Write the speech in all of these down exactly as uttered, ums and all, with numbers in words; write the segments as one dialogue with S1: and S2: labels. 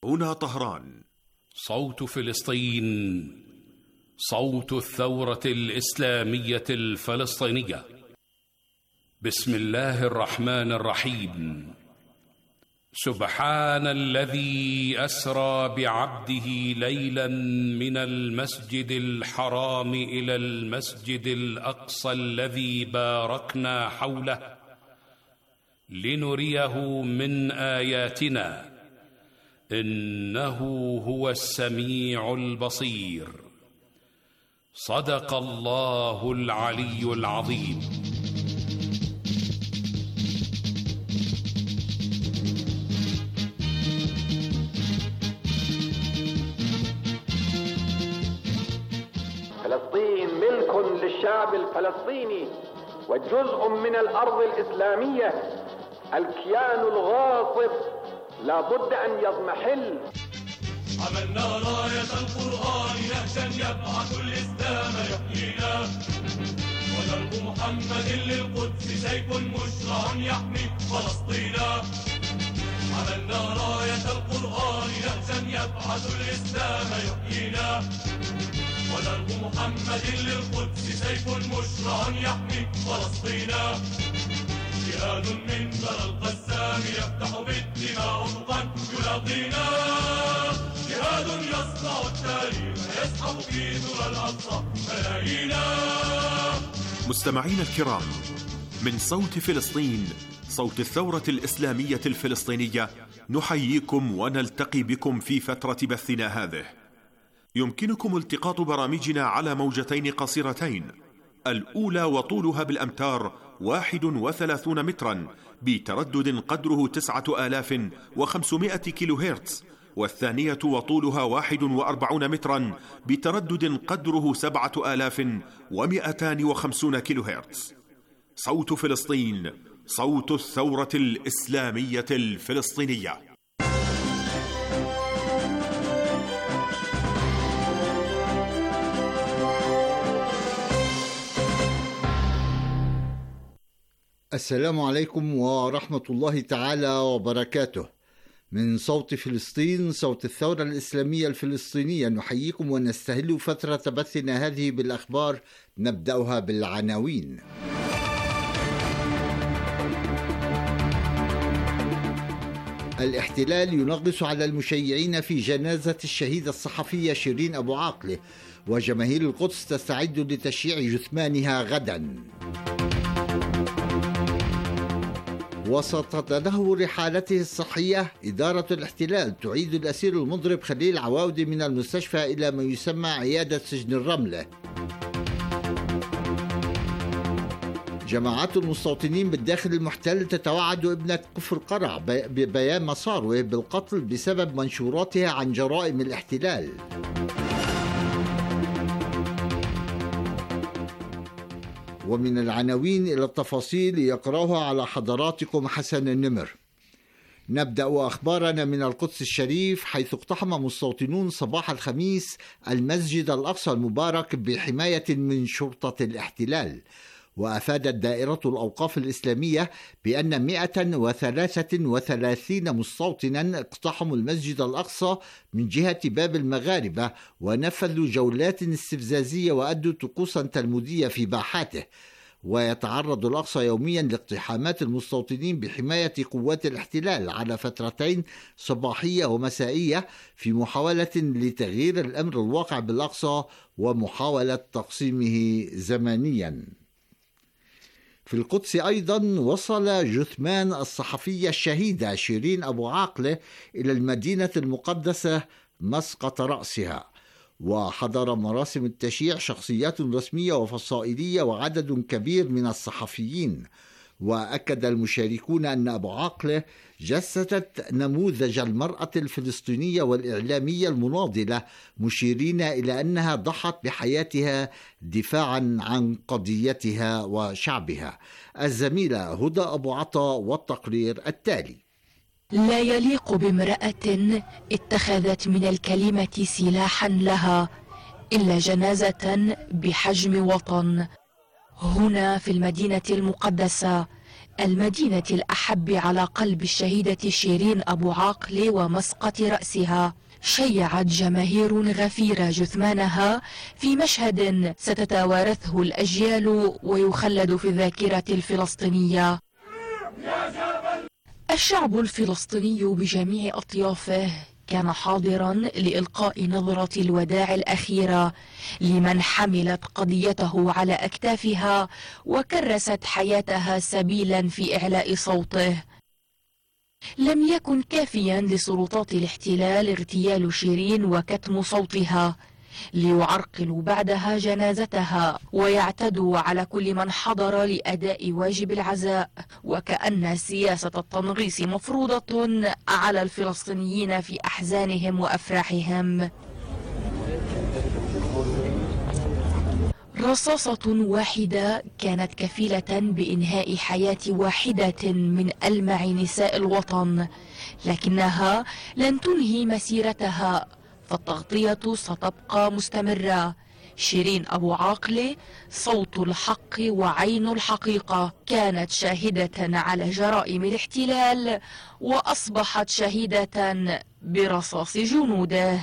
S1: هنا طهران.
S2: صوت فلسطين، صوت الثورة الإسلامية الفلسطينية. بسم الله الرحمن الرحيم. سبحان الذي أسرى بعبده ليلا من المسجد الحرام إلى المسجد الأقصى الذي باركنا حوله لنريه من آياتنا إنه هو السميع البصير. صدق الله العلي العظيم.
S3: فلسطين ملك للشعب الفلسطيني وجزء من الأرض الإسلامية. الكيان الغاصب لا بد أن يضمحل.
S4: عملنا راية القرآن نهجا يبعث الإسلام يحيينا، ودرب محمد للقدس سيف مشرع يحمي فلسطينا. عملنا راية القرآن نهجا يبعث الإسلام يحيينا، ودرب محمد للقدس سيف مشرع يحمي فلسطينا. جهاد من ذرى القسام يفتح بالدماء أفقا يلاقينا، جهاد يصنع التاريخ يسحب في ذرى الأقصى ملايينا.
S1: مستمعين الكرام، من صوت فلسطين، صوت الثورة الإسلامية الفلسطينية، نحييكم ونلتقي بكم في فترة بثنا هذه. يمكنكم التقاط برامجنا على موجتين قصيرتين، الأولى وطولها بالأمتار واحد وثلاثون مترا بتردد قدره تسعة آلاف وخمسمائة كيلو هرتز، والثانية وطولها واحد وأربعون مترا بتردد قدره سبعة آلاف ومئتان وخمسون كيلو هرتز. صوت فلسطين، صوت الثورة الإسلامية الفلسطينية.
S5: السلام عليكم ورحمة الله تعالى وبركاته. من صوت فلسطين، صوت الثورة الإسلامية الفلسطينية، نحييكم ونستهل فترة بثنا هذه بالأخبار. نبدأها بالعناوين. الاحتلال ينغص على المشيعين في جنازة الشهيدة الصحفية شيرين أبو عاقلة، وجماهير القدس تستعد لتشييع جثمانها غدا. وسط تدهور حالته الصحية، إدارة الاحتلال تعيد الأسير المضرب خليل عواودي من المستشفى إلى ما يسمى عيادة سجن الرملة. جماعات المستوطنين بالداخل المحتل تتوعد ابنة كفر قرع ببيان مصاروه بالقتل بسبب منشوراتها عن جرائم الاحتلال. ومن العناوين إلى التفاصيل يقرأها على حضراتكم حسن النمر. نبدأ أخبارنا من القدس الشريف، حيث اقتحم مستوطنون صباح الخميس المسجد الأقصى المبارك بحماية من شرطة الاحتلال. وأفادت دائرة الأوقاف الإسلامية بأن مئة وثلاثة وثلاثين مستوطنا اقتحموا المسجد الأقصى من جهة باب المغاربة، ونفذوا جولات استفزازية وأدوا طقوسا تلمودية في باحاته. ويتعرض الأقصى يوميا لاقتحامات المستوطنين بحماية قوات الاحتلال على فترتين صباحية ومسائية، في محاولة لتغيير الأمر الواقع بالأقصى ومحاولة تقسيمه زمانيا. في القدس أيضا وصل جثمان الصحفية الشهيدة شيرين أبو عاقلة إلى المدينة المقدسة مسقط رأسها، وحضر مراسم التشييع شخصيات رسمية وفصائلية وعدد كبير من الصحفيين. وأكد المشاركون أن أبو عاقلة جسدت نموذج المرأة الفلسطينية والإعلامية المناضلة، مشيرين إلى أنها ضحت بحياتها دفاعا عن قضيتها وشعبها. الزميلة هدى أبو عطا والتقرير التالي.
S6: لا يليق بامرأة اتخذت من الكلمة سلاحا لها إلا جنازة بحجم وطن. هنا في المدينة المقدسة المدينة الأحب على قلب الشهيدة شيرين أبو عاقلة ومسقط رأسها، شيعت جماهير غفيرة جثمانها في مشهد ستتوارثه الأجيال ويخلد في الذاكرة الفلسطينية. الشعب الفلسطيني بجميع أطيافه كان حاضرا لإلقاء نظرة الوداع الأخيرة لمن حملت قضيته على أكتافها وكرست حياتها سبيلا في إعلاء صوته. لم يكن كافيا لسلطات الاحتلال اغتيال شيرين وكتم صوتها ليعرقلوا بعدها جنازتها ويعتدوا على كل من حضر لأداء واجب العزاء، وكأن سياسة التنغيص مفروضة على الفلسطينيين في أحزانهم وأفراحهم. رصاصة واحدة كانت كفيلة بإنهاء حياة واحدة من ألمع نساء الوطن، لكنها لن تنهي مسيرتها، فالتغطية ستبقى مستمرة. شيرين أبو عاقلة صوت الحق وعين الحقيقة، كانت شاهدة على جرائم الاحتلال وأصبحت شهيدة برصاص جنوده.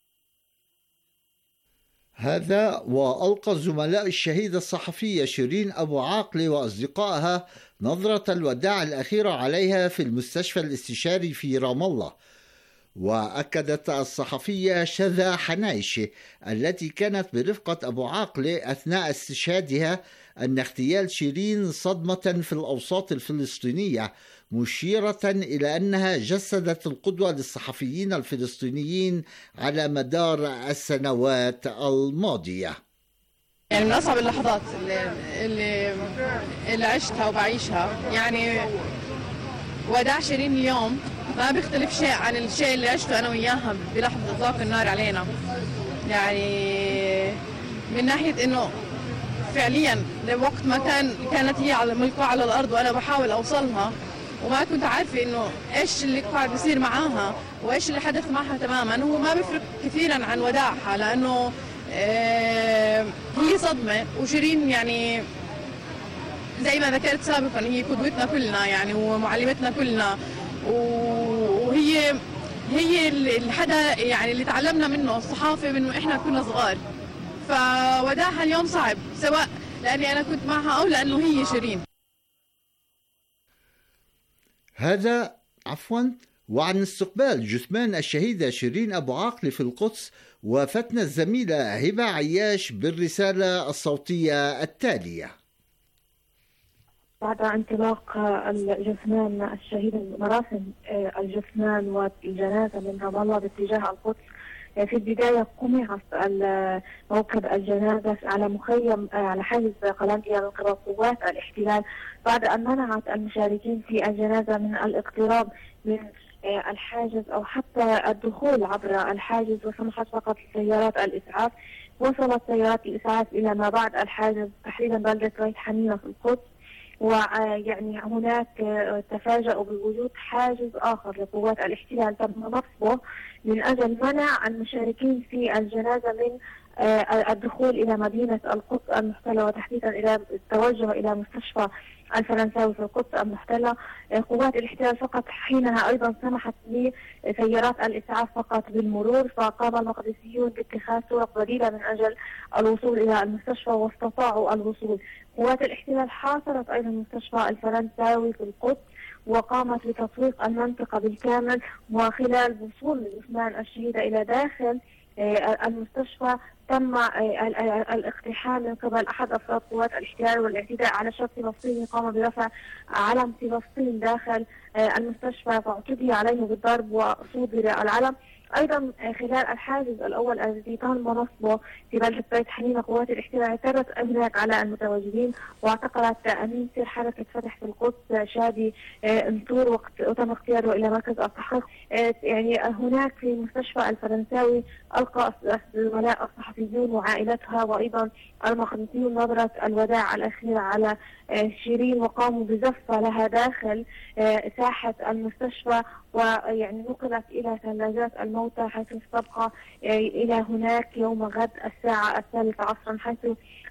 S5: هذا وألقى الزملاء الشهيدة الصحفية شيرين أبو عاقلة وأصدقائها نظرة الوداع الأخيرة عليها في المستشفى الاستشاري في رام الله. وأكدت الصحفية شذا حنايشة التي كانت برفقة أبو عاقلة أثناء استشهادها أن اغتيال شيرين صدمة في الأوساط الفلسطينية، مشيرة إلى أنها جسدت القدوة للصحفيين الفلسطينيين على مدار السنوات الماضية.
S7: يعني من أصعب اللحظات اللي, اللي, اللي عشتها وبعيشها، يعني وداع شيرين اليوم ما بيختلف شيء عن الشيء اللي عشته أنا وياها بلحظة إطلاق النار علينا. يعني من ناحية إنه فعليا لوقت ما كان كانت هي على ملقاة على الأرض وأنا بحاول أوصلها، وما كنت عارفة إنه إيش اللي قاعد بيصير معاها وإيش اللي حدث معها تماما. هو ما بيفرق كثيرا عن وداعها، لأنه آه هي صدمة. وشيرين يعني زي ما ذكرت سابقا هي قدوتنا كلنا يعني ومعلمتنا كلنا، وهي هي اللي حدا يعني اللي تعلمنا منه الصحافة منه إحنا كنا صغار. فوداعها اليوم صعب، سواء لأني أنا كنت معها أو لأنه هي شيرين.
S5: هذا عفوا وعن استقبال جثمان الشهيدة شيرين أبو عاقلة في القدس وفتنا الزميلة هبة عياش بالرسالة الصوتية التالية.
S8: بعد انطلاق الجثمان الشهيد مراسم الجثمان والجنازة من رام الله باتجاه القدس، في البداية قمع موكب الجنازة على مخيم على حاجز قلنديا من قبل قوات الاحتلال، بعد أن منعت المشاركين في الجنازة من الاقتراب من الحاجز أو حتى الدخول عبر الحاجز، وسمحت فقط لسيارات الإسعاف. وصلت سيارات الإسعاف إلى ما بعد الحاجز تحديدا بلدة ريت حنينة في القدس، ويعني هناك تفاجؤوا بوجود حاجز آخر لقوات الاحتلال تم نصبه من أجل منع المشاركين في الجنازة من الدخول إلى مدينة القدس المحتلة، وتحديدا إلى التوجه إلى مستشفى الفرنساوي في القدس المحتلة. قوات الاحتلال فقط حينها أيضا سمحت لسيارات الإسعاف فقط بالمرور، فقام المقدسيون باتخاذ طرق بديلة من أجل الوصول إلى المستشفى واستطاعوا الوصول. قوات الاحتلال حاصرت أيضا مستشفى الفرنساوي في القدس وقامت بتطويق المنطقة بالكامل، وخلال وصول جثمان الشهيدة إلى داخل المستشفى تم الاقتحام من قبل أحد أفراد قوات الاحتلال والاعتداء على شاب فلسطيني قام برفع علم فلسطين داخل المستشفى، فاعتدي عليه بالضرب وصودر العلم. أيضا خلال الحاجز الأول الذي تم نصبه في بلدة ريت حنينة، قوات الاحتلال اعتدت هناك على المتواجدين واعتقلت أمين سير حركة فتح في القدس شادي انطور وتم اختياره إلى مركز التحقيق. يعني هناك في مستشفى الفرنساوي ألقى الزملاء الصحفيون وعائلتها وأيضا المقدسيون نظرة الوداع الأخيرة على شيرين، وقاموا بزفة لها داخل ساحة المستشفى، ويعني نقلت إلى ثلاجات الموتى حيث ستبقى إلى هناك يوم غد الساعة الثالثة عصرا، حيث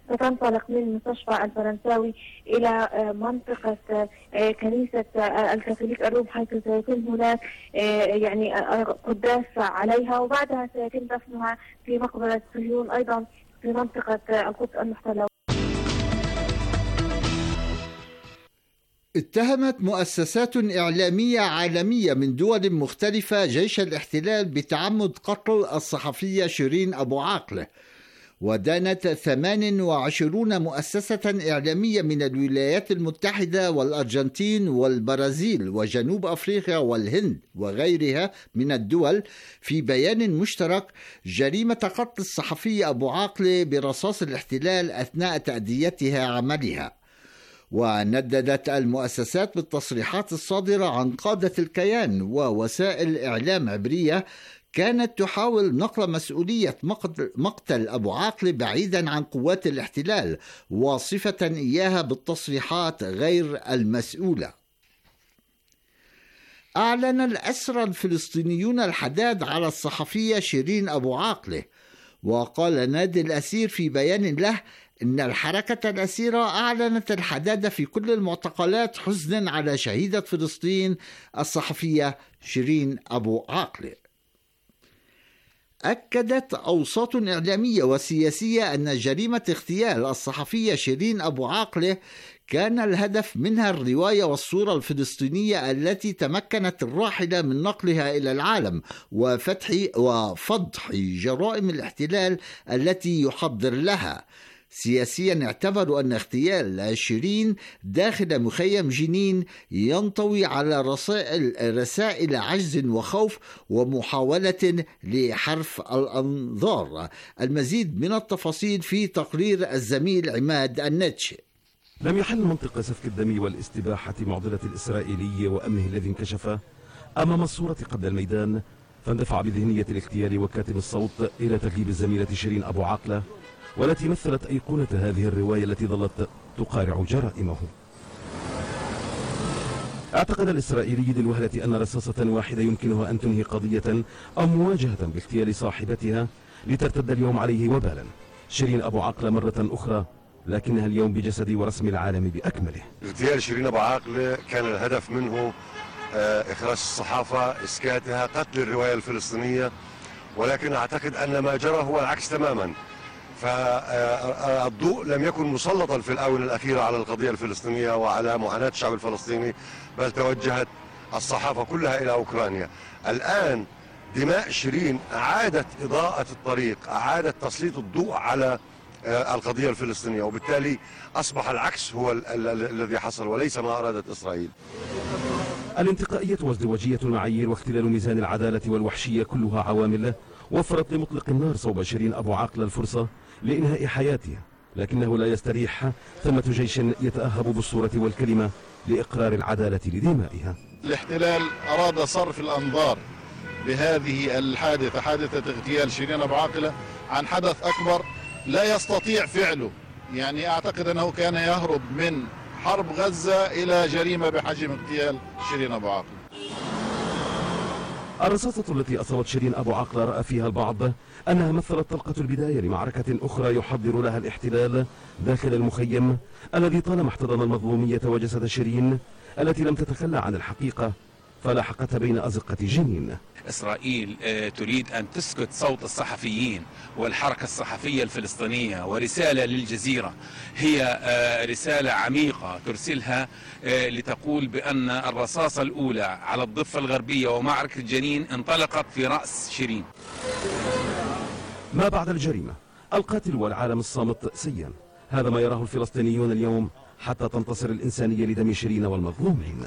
S8: ستنطلق من المستشفى الفرنساوي إلى منطقة كنيسة الكاثوليك الروم، حيث سيتم هناك يعني قداس عليها، وبعدها سيتم دفنها في مقبرة صهيون أيضا في منطقة القدس المحتلة.
S5: اتهمت مؤسسات إعلامية عالمية من دول مختلفة جيش الاحتلال بتعمد قتل الصحفية شيرين أبو عاقلة، ودانت ثمان وعشرون مؤسسة إعلامية من الولايات المتحدة والأرجنتين والبرازيل وجنوب أفريقيا والهند وغيرها من الدول في بيان مشترك جريمة قتل الصحفية أبو عاقلة برصاص الاحتلال أثناء تأديتها عملها. ونددت المؤسسات بالتصريحات الصادرة عن قادة الكيان ووسائل إعلام عبرية كانت تحاول نقل مسؤولية مقتل أبو عاقلة بعيدا عن قوات الاحتلال، واصفة إياها بالتصريحات غير المسؤولة. أعلن الأسرى الفلسطينيون الحداد على الصحفية شيرين أبو عاقلة، وقال نادي الأسير في بيان له إن الحركة الأسيرة أعلنت الحداد في كل المعتقلات حزنا على شهيدة فلسطين الصحفية شيرين أبو عاقلة. أكدت أوساط إعلامية وسياسية أن جريمة اغتيال الصحفية شيرين أبو عاقلة كان الهدف منها الرواية والصورة الفلسطينية التي تمكنت الراحلة من نقلها إلى العالم وفتح وفضح جرائم الاحتلال التي يحضر لها. سياسيا اعتبروا أن اغتيال شيرين داخل مخيم جنين ينطوي على رسائل, رسائل عجز وخوف ومحاولة لحرف الأنظار. المزيد من التفاصيل في تقرير الزميل عماد النتش.
S9: لم يحل منطق سفك الدم والاستباحة معضلة الإسرائيلي وأمنه الذي انكشف أمام الصورة قبل الميدان، فاندفع بذهنية الاغتيال وكاتب الصوت إلى تغييب الزميلة شيرين أبو عاقلة، والتي مثلت أيقونة هذه الرواية التي ظلت تقارع جرائمه. اعتقد الإسرائيلي للوهلة أن رصاصة واحدة يمكنها أن تنهي قضية أو مواجهة باغتيال صاحبتها لترتد اليوم عليه وبالا. شيرين أبو عاقلة مرة أخرى، لكنها اليوم بجسد ورسم العالم بأكمله.
S10: اغتيال شيرين أبو عاقلة كان الهدف منه إخراج الصحافة، إسكاتها، قتل الرواية الفلسطينية، ولكن أعتقد أن ما جرى هو العكس تماما. فالضوء لم يكن مسلطا في الآونة الأخيرة على القضية الفلسطينية وعلى معاناة الشعب الفلسطيني، بل توجهت الصحافة كلها إلى أوكرانيا. الآن دماء شيرين أعادت إضاءة الطريق، أعادت تسليط الضوء على القضية الفلسطينية، وبالتالي أصبح العكس هو الذي حصل وليس ما أرادت إسرائيل.
S9: الانتقائية وازدواجية المعايير واختلال ميزان العدالة والوحشية كلها عوامل وفرت لمطلق النار صوب شيرين أبو عاقلة الفرصة لإنهاء حياتها، لكنه لا يستريح. ثمة جيش يتأهب بالصورة والكلمة لإقرار العدالة لدمائها.
S11: الاحتلال أراد صرف الأنظار بهذه الحادثة، حادثة اغتيال شيرين أبو عاقلة، عن حدث أكبر لا يستطيع فعله. يعني أعتقد أنه كان يهرب من حرب غزة إلى جريمة بحجم اغتيال شيرين أبو عاقلة.
S9: الرصاصة التي أصابت شيرين أبو عاقلة رأى فيها البعض أنها مثلت طلقة البداية لمعركة أخرى يحضر لها الاحتلال داخل المخيم الذي طالما احتضن المظلومية وجسد شيرين التي لم تتخلى عن الحقيقة فلاحقتها بين أزقة جنين.
S12: إسرائيل تريد أن تسكت صوت الصحفيين والحركة الصحفية الفلسطينية، ورسالة للجزيرة هي رسالة عميقة ترسلها لتقول بأن الرصاصة الأولى على الضفة الغربية ومعركة جنين انطلقت في رأس شيرين.
S9: ما بعد الجريمة القاتل والعالم الصامت سيان، هذا ما يراه الفلسطينيون اليوم حتى تنتصر الإنسانية لدم شيرين والمظلومين.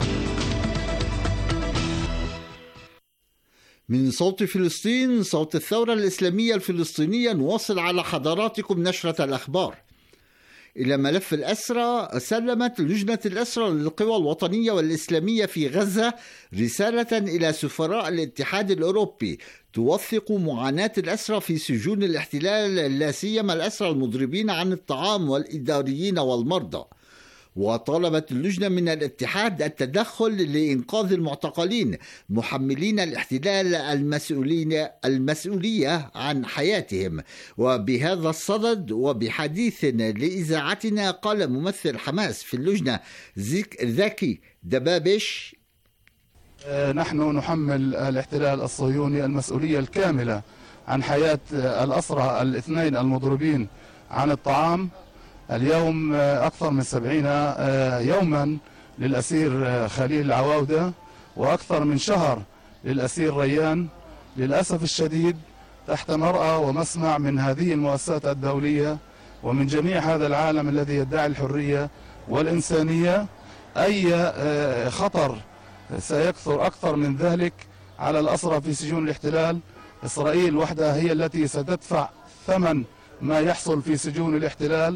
S5: من صوت فلسطين، صوت الثورة الإسلامية الفلسطينية، نواصل على حضراتكم نشرة الأخبار. إلى ملف الأسرى، سلمت لجنة الأسرى للقوى الوطنية والإسلامية في غزة رسالة إلى سفراء الاتحاد الأوروبي توثق معاناة الأسرى في سجون الاحتلال، لا سيما الأسرى المضربين عن الطعام والإداريين والمرضى. وطلبت اللجنة من الاتحاد التدخل لإنقاذ المعتقلين محملين الاحتلال المسؤولين المسؤولية عن حياتهم. وبهذا الصدد وبحديث لإذاعتنا قال ممثل حماس في اللجنة ذكي دبابش:
S13: نحن نحمل الاحتلال الصهيوني المسؤولية الكاملة عن حياة الأسرى الاثنين المضروبين عن الطعام. اليوم أكثر من سبعين يوما للأسير خليل العواودة وأكثر من شهر للأسير ريان. للأسف الشديد تحت مرأى ومسمع من هذه المؤسسات الدولية ومن جميع هذا العالم الذي يدعي الحرية والإنسانية أي خطر سيكثر أكثر من ذلك على الأسرى في سجون الاحتلال. إسرائيل وحدها هي التي ستدفع ثمن ما يحصل في سجون الاحتلال.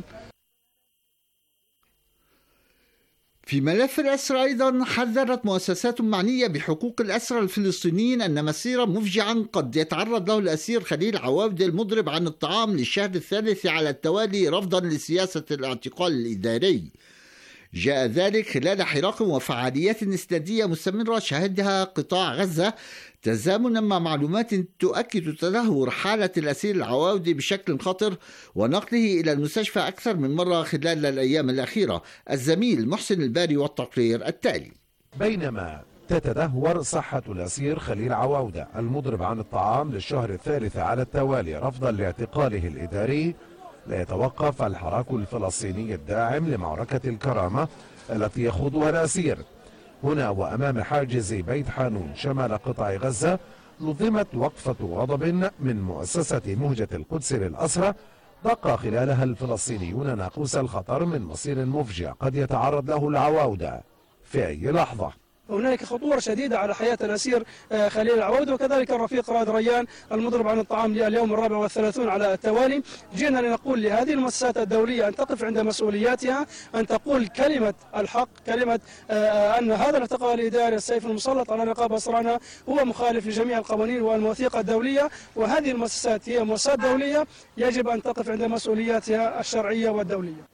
S5: في ملف الأسرى أيضا حذرت مؤسسات معنية بحقوق الأسرى الفلسطينيين أن مصيرا مفجعا قد يتعرض له الأسير خليل عواودة المضرب عن الطعام للشهر الثالث على التوالي رفضا لسياسة الاعتقال الإداري. جاء ذلك خلال حراك وفعاليات استادية مستمرة شهدها قطاع غزة تزامنا مع معلومات تؤكد تدهور حالة الأسير العواودي بشكل خطر ونقله إلى المستشفى أكثر من مرة خلال الأيام الأخيرة. الزميل محسن الباري والتقرير التالي.
S9: بينما تتدهور صحة الأسير خليل عواودة المضرب عن الطعام للشهر الثالث على التوالي رفضا لاعتقاله الإداري، لا يتوقف الحراك الفلسطيني الداعم لمعركة الكرامة التي يخوضها الأسير. هنا وأمام حاجز بيت حانون شمال قطاع غزة نظمت وقفة غضب من مؤسسة مهجة القدس للأسرى دق خلالها الفلسطينيون ناقوس الخطر من مصير مفجع قد يتعرض له العواودة في أي لحظة.
S14: هناك خطورة شديدة على حياة الأسير خليل العواودة وكذلك الرفيق رائد ريان المضرب عن الطعام اليوم الرابع والثلاثون على التوالي. جئنا لنقول لهذه المؤسسات الدولية أن تقف عند مسؤولياتها، أن تقول كلمة الحق، كلمة أن هذا الاعتقال الإداري السيف المسلط على رقاب أسرانا هو مخالف لجميع القوانين والمواثيق الدولية، وهذه المؤسسات هي مؤسسات دولية يجب أن تقف عند مسؤولياتها الشرعية والدولية.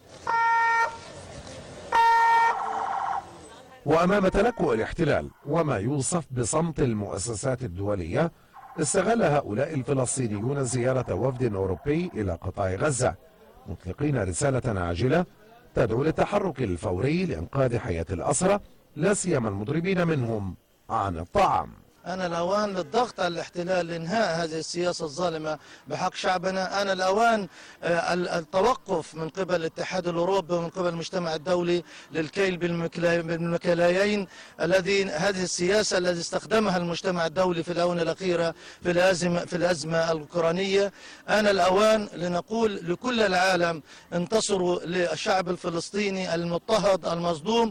S9: وأمام تلكؤ الاحتلال وما يوصف بصمت المؤسسات الدولية، استغل هؤلاء الفلسطينيون زيارة وفد أوروبي إلى قطاع غزة مطلقين رسالة عاجلة تدعو للتحرك الفوري لإنقاذ حياة الأسرى لا سيما المضربين منهم عن الطعام.
S15: أنا الأوان للضغط على الاحتلال لإنهاء هذه السياسة الظالمة بحق شعبنا. أنا الأوان التوقف من قبل الاتحاد الأوروبي ومن قبل المجتمع الدولي للكيل بالمكيالين الذي هذه السياسة التي استخدمها المجتمع الدولي في الآونة الأخيرة في الأزمة في الأزمة الأوكرانية. أنا الأوان لنقول لكل العالم انتصروا للشعب الفلسطيني المضطهد المظلوم.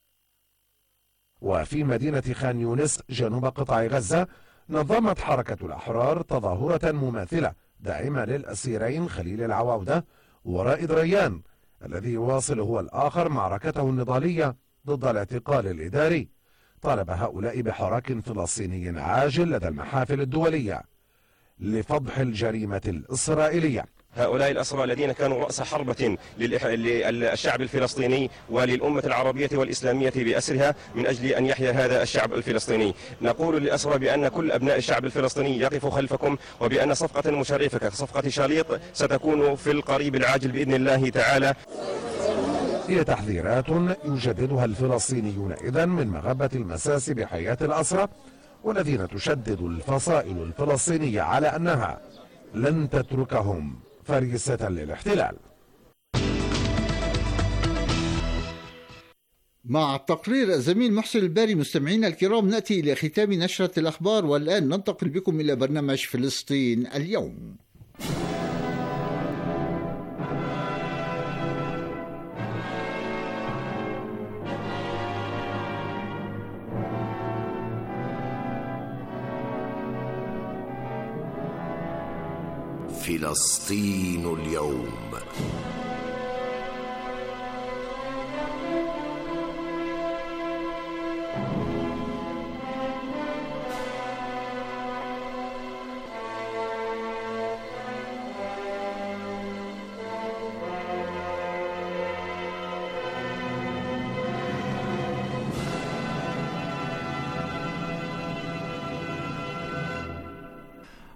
S9: وفي مدينة خان يونس جنوب قطاع غزة نظمت حركة الأحرار تظاهرة مماثلة داعمة للأسيرين خليل العواودة ورائد ريان الذي يواصل هو الآخر معركته النضالية ضد الاعتقال الإداري. طالب هؤلاء بحراك فلسطيني عاجل لدى المحافل الدولية لفضح الجريمة الإسرائيلية.
S16: هؤلاء الأسرى الذين كانوا رأس حربة للشعب الفلسطيني وللأمة العربية والإسلامية بأسرها من أجل أن يحيا هذا الشعب الفلسطيني. نقول للأسرى بأن كل أبناء الشعب الفلسطيني يقفوا خلفكم، وبأن صفقة مشرفة كصفقة شاليط ستكون في القريب العاجل بإذن الله تعالى.
S9: هي تحذيرات يجددها الفلسطينيون إذن من مغبة المساس بحياة الأسرى، والذين تشدد الفصائل الفلسطينية على أنها لن تتركهم فريسة للاحتلال.
S5: مع تقرير الزميل محسن الباري مستمعينا الكرام نأتي إلى ختام نشرة الأخبار، والآن ننتقل بكم إلى برنامج فلسطين اليوم.
S17: فلسطين اليوم.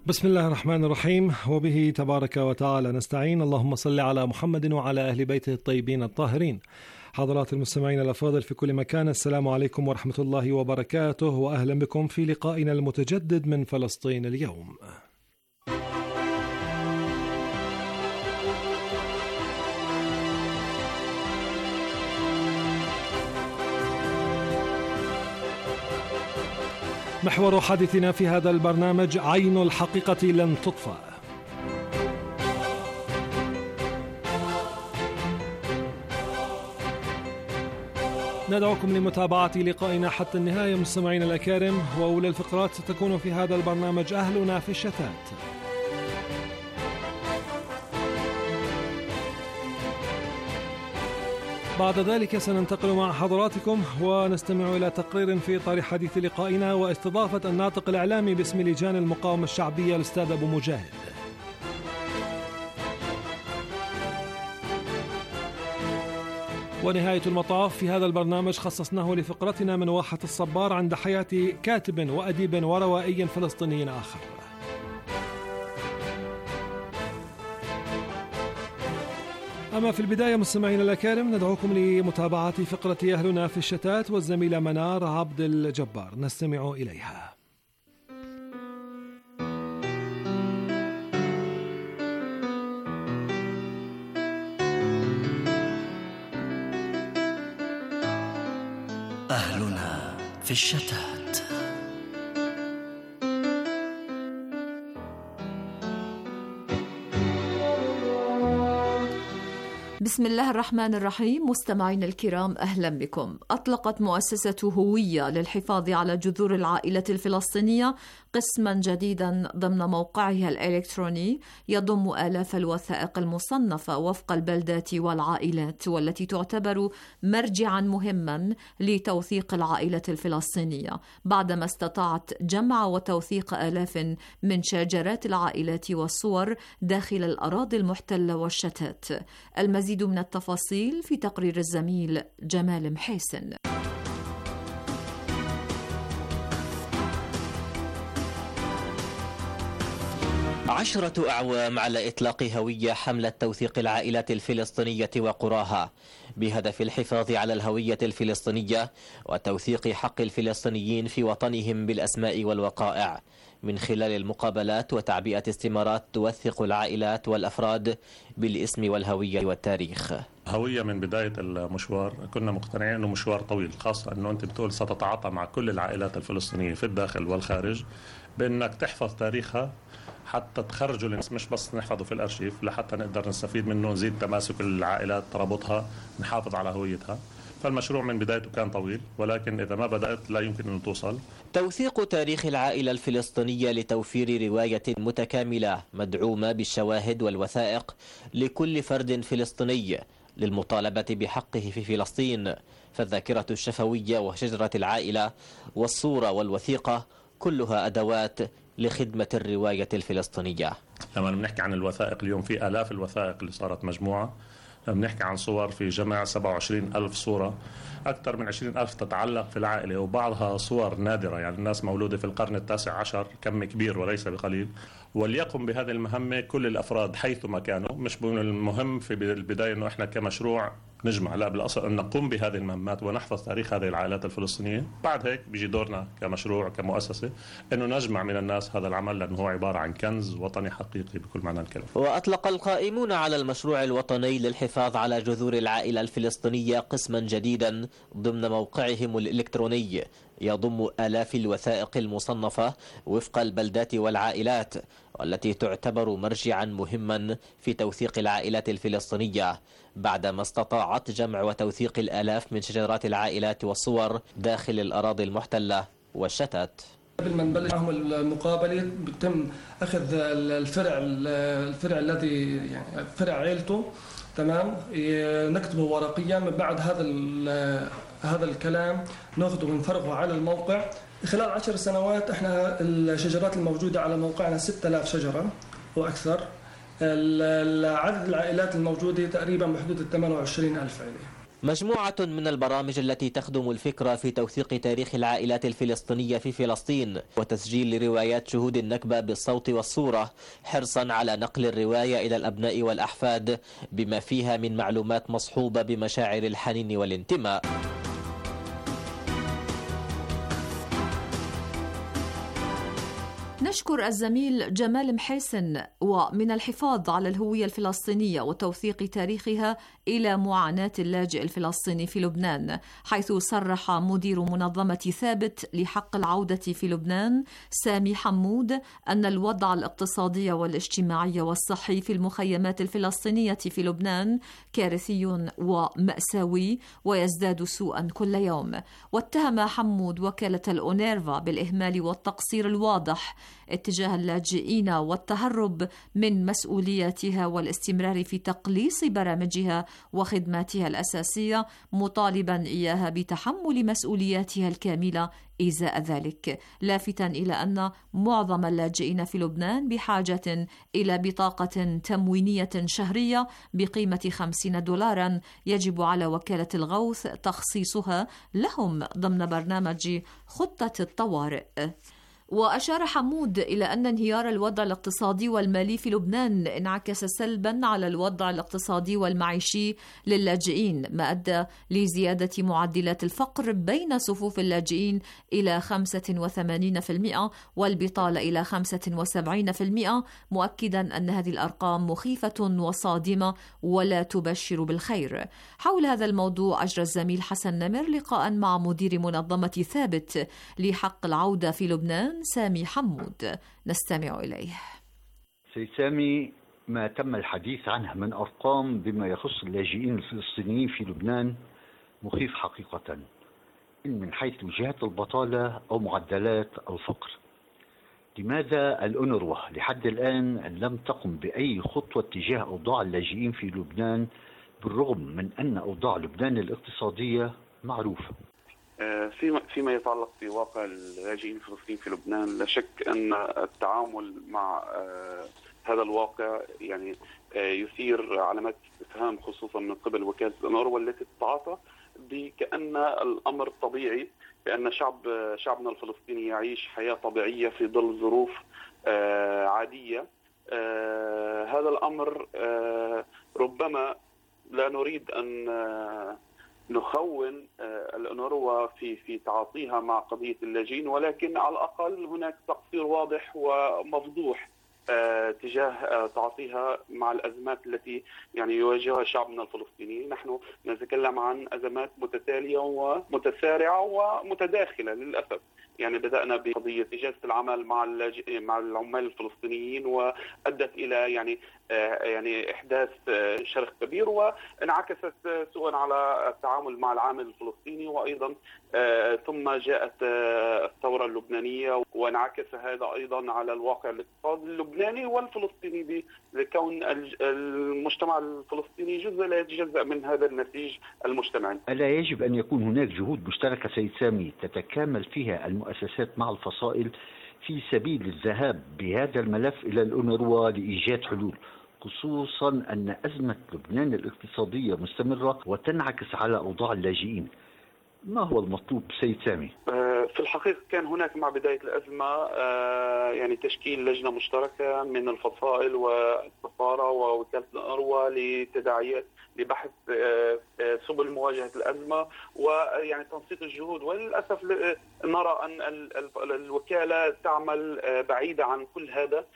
S17: بسم الله الرحمن الرحيم، وبه تبارك وتعالى نستعين. اللهم صل على محمد وعلى أهل بيته الطيبين الطاهرين. حضرات المستمعين الأفاضل في كل مكان، السلام عليكم ورحمة الله وبركاته، وأهلا بكم في لقائنا المتجدد من فلسطين اليوم. محور حديثنا في هذا البرنامج: عين الحقيقة لن تطفأ. ندعوكم لمتابعة لقائنا حتى النهاية مستمعينا الأكارم، وأولى الفقرات ستكون في هذا البرنامج أهلنا في الشتات. بعد ذلك سننتقل مع حضراتكم ونستمع إلى تقرير في إطار حديث لقائنا واستضافة الناطق الإعلامي باسم لجان المقاومة الشعبية الأستاذ أبو مجاهد. ونهاية المطاف في هذا البرنامج خصصناه لفقرتنا من واحة الصبار عند حياة كاتب وأديب وروائي فلسطيني آخر. أما في البداية مستمعين الأكارم ندعوكم لمتابعة فقرة أهلنا في الشتات والزميلة منار عبد الجبار، نستمع إليها.
S18: أهلنا في الشتات.
S19: بسم الله الرحمن الرحيم. مستمعينا الكرام، أهلا بكم. أطلقت مؤسسة هوية للحفاظ على جذور العائلة الفلسطينية قسما جديدا ضمن موقعها الإلكتروني يضم آلاف الوثائق المصنفة وفق البلدات والعائلات، والتي تعتبر مرجعا مهما لتوثيق العائلة الفلسطينية، بعدما استطاعت جمع وتوثيق آلاف من شجرات العائلات والصور داخل الأراضي المحتلة والشتات. المزيد من التفاصيل في تقرير الزميل جمال محيسن.
S20: عشرة أعوام على إطلاق هوية حملة توثيق العائلات الفلسطينية وقراها، بهدف الحفاظ على الهوية الفلسطينية وتوثيق حق الفلسطينيين في وطنهم بالأسماء والوقائع، من خلال المقابلات وتعبئة استمارات توثق العائلات والأفراد بالاسم والهوية والتاريخ.
S21: هوية من بداية المشوار كنا مقتنعين أنه مشوار طويل، خاصة أنه أنت بتقول ستتعاطى مع كل العائلات الفلسطينية في الداخل والخارج، بأنك تحفظ تاريخها حتى تخرجوا للناس، مش بس نحفظه في الأرشيف، لحتى نقدر نستفيد منه، نزيد تماسك العائلات، ترابطها، نحافظ على هويتها. فالمشروع من بدايته كان طويل، ولكن إذا ما بدأت لا يمكن أن توصل.
S20: توثيق تاريخ العائلة الفلسطينية لتوفير رواية متكاملة مدعومة بالشواهد والوثائق لكل فرد فلسطيني للمطالبة بحقه في فلسطين، فالذاكرة الشفوية وشجرة العائلة والصورة والوثيقة كلها أدوات لخدمة الرواية الفلسطينية.
S21: لما بنحكي عن الوثائق اليوم في آلاف الوثائق اللي صارت مجموعة، بنحكي عن صور في جمع سبعة وعشرين ألف صورة، أكثر من عشرين ألف تتعلق في العائلة، وبعضها صور نادرة، يعني الناس مولودة في القرن التاسع عشر، كم كبير وليس بقليل. وليقم بهذه المهمة كل الأفراد حيثما كانوا، مش المهم في البداية أنه إحنا كمشروع نجمع، لا بالأصل أن نقوم بهذه المهمات ونحفظ تاريخ هذه العائلات الفلسطينية. بعد هيك بيجي دورنا كمشروع كمؤسسة أنه نجمع من الناس هذا العمل، لأنه هو عبارة عن كنز وطني حقيقي بكل معنى الكلمة.
S20: وأطلق القائمون على المشروع الوطني للحفاظ على جذور العائلة الفلسطينية قسما جديدا ضمن موقعهم الإلكتروني يضم آلاف الوثائق المصنفة وفق البلدات والعائلات، والتي تعتبر مرجعا مهما في توثيق العائلات الفلسطينية، بعدما استطاعت جمع وتوثيق الآلاف من شجرات العائلات والصور داخل الأراضي المحتلة والشتات.
S14: قبل ما نبلش معهم المقابلة بيتم أخذ الفرع الفرع الذي يعني فرع عائلته، تمام، نكتبه ورقيا. من بعد هذا هذا الكلام ناخذه ونفرغه على الموقع. خلال عشر سنوات احنا الشجرات الموجودة على موقعنا ستة آلاف شجرة وأكثر. عدد العائلات الموجودة تقريبا بحدود ثمانية وعشرين ألف عائلة.
S20: مجموعة من البرامج التي تخدم الفكرة في توثيق تاريخ العائلات الفلسطينية في فلسطين وتسجيل روايات شهود النكبة بالصوت والصورة، حرصا على نقل الرواية إلى الأبناء والأحفاد بما فيها من معلومات مصحوبة بمشاعر الحنين والانتماء. نشكر الزميل جمال محيسن. ومن الحفاظ على الهوية الفلسطينية وتوثيق تاريخها إلى معاناة اللاجئ الفلسطيني في لبنان، حيث صرح مدير منظمة ثابت لحق العودة في لبنان سامي حمود أن الوضع الاقتصادي والاجتماعي والصحي في المخيمات الفلسطينية في لبنان كارثي ومأساوي ويزداد سوءا كل يوم. واتهم حمود وكالة الأونيرفا بالإهمال والتقصير الواضح اتجاه اللاجئين والتهرب من مسؤولياتها والاستمرار في تقليص برامجها وخدماتها الأساسية، مطالبا إياها بتحمل مسؤولياتها الكاملة إزاء ذلك، لافتا إلى أن معظم اللاجئين في لبنان بحاجة إلى بطاقة تموينية شهرية بقيمة خمسين دولاراً يجب على وكالة الغوث تخصيصها لهم ضمن برنامج خطة الطوارئ. وأشار حمود إلى أن انهيار الوضع الاقتصادي والمالي في لبنان انعكس سلبا على الوضع الاقتصادي والمعيشي للاجئين، ما أدى لزيادة معدلات الفقر بين صفوف اللاجئين إلى خمسة وثمانين بالمئة والبطالة إلى خمسة وسبعين بالمئة، مؤكدا أن هذه الأرقام مخيفة وصادمة ولا تبشر بالخير. حول هذا الموضوع أجرى الزميل حسن نمر لقاء مع مدير منظمة ثابت لحق العودة في لبنان سامي حمود، نستمع إليه.
S5: سيد سامي، ما تم الحديث عنه من أرقام بما يخص اللاجئين الفلسطينيين في لبنان مخيف حقيقة، إن من حيث جهة البطالة أو معدلات الفقر. لماذا الأونروا لحد الآن لم تقم بأي خطوة تجاه أوضاع اللاجئين في لبنان بالرغم من أن أوضاع لبنان الاقتصادية معروفة؟
S2: فيما فيما يتعلق بواقع اللاجئين الفلسطينيين في لبنان، لا شك ان التعامل مع هذا الواقع يعني يثير علامات استفهام، خصوصا من قبل وكالة الأونروا التي تتعاطى بكأن الامر طبيعي، بان شعب شعبنا الفلسطيني يعيش حياة طبيعية في ظل ظروف عادية. هذا الامر ربما لا نريد ان نخون الأونروا في في تعاطيها مع قضية اللاجئين، ولكن على الأقل هناك تقصير واضح ومفضوح تجاه تعاطيها مع الأزمات التي يعني يواجهها شعبنا الفلسطيني. نحن نتكلم عن أزمات متتالية ومتسارعة ومتداخلة للأسف. يعني بدأنا بقضية إجازة العمل مع مع العمال الفلسطينيين، وأدت إلى يعني يعني إحداث شرخ كبير، وانعكست سوءا على التعامل مع العامل الفلسطيني، وأيضا ثم جاءت الثورة اللبنانية وانعكس هذا أيضا على الواقع الاقتصادي اللبناني والفلسطيني، لكون المجتمع الفلسطيني جزء لا يتجزأ من هذا النسيج المجتمعي.
S5: ألا يجب أن يكون هناك جهود مشتركة سيد سامي تتكامل فيها المؤسسات مع الفصائل في سبيل الذهاب بهذا الملف إلى الأونروا لإيجاد حلول، خصوصا أن أزمة لبنان الاقتصادية مستمرة وتنعكس على أوضاع اللاجئين؟ ما هو المطلوب سيد سامي؟
S2: في الحقيقة كان هناك مع بداية الأزمة يعني تشكيل لجنة مشتركة من الفصائل والسفارة ووكالة الأونروا لتداعيات لبحث سبل مواجهة الأزمة ويعني تنسيق الجهود. وللأسف نرى أن الوكالة تعمل بعيدة عن كل هذا،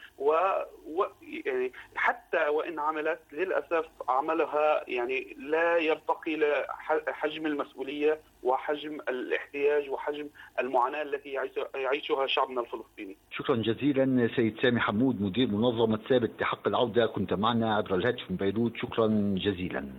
S2: ويعني حتى وإن عملت للأسف عملها يعني لا يرتقي لحجم المسؤولية وحجم الاحتياج وحجم المعاناة التي يعيشها شعبنا الفلسطيني.
S5: شكرا جزيلا سيد سامي حمود، مدير منظمة ثابت لحق العودة، كنت معنا عبر الهاتف من بيروت. شكرا جزيلا.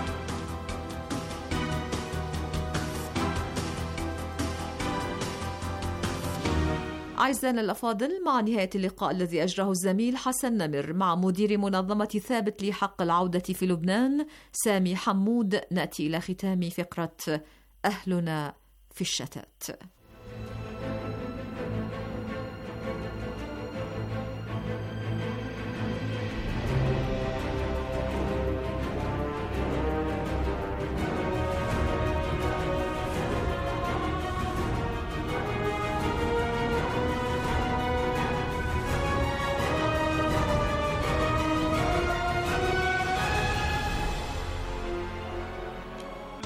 S19: أعزائنا الأفاضل، مع نهاية اللقاء الذي أجراه الزميل حسن نمر مع مدير منظمة ثابت لحق العودة في لبنان سامي حمود، نأتي إلى ختام فقرة أهلنا في الشتات.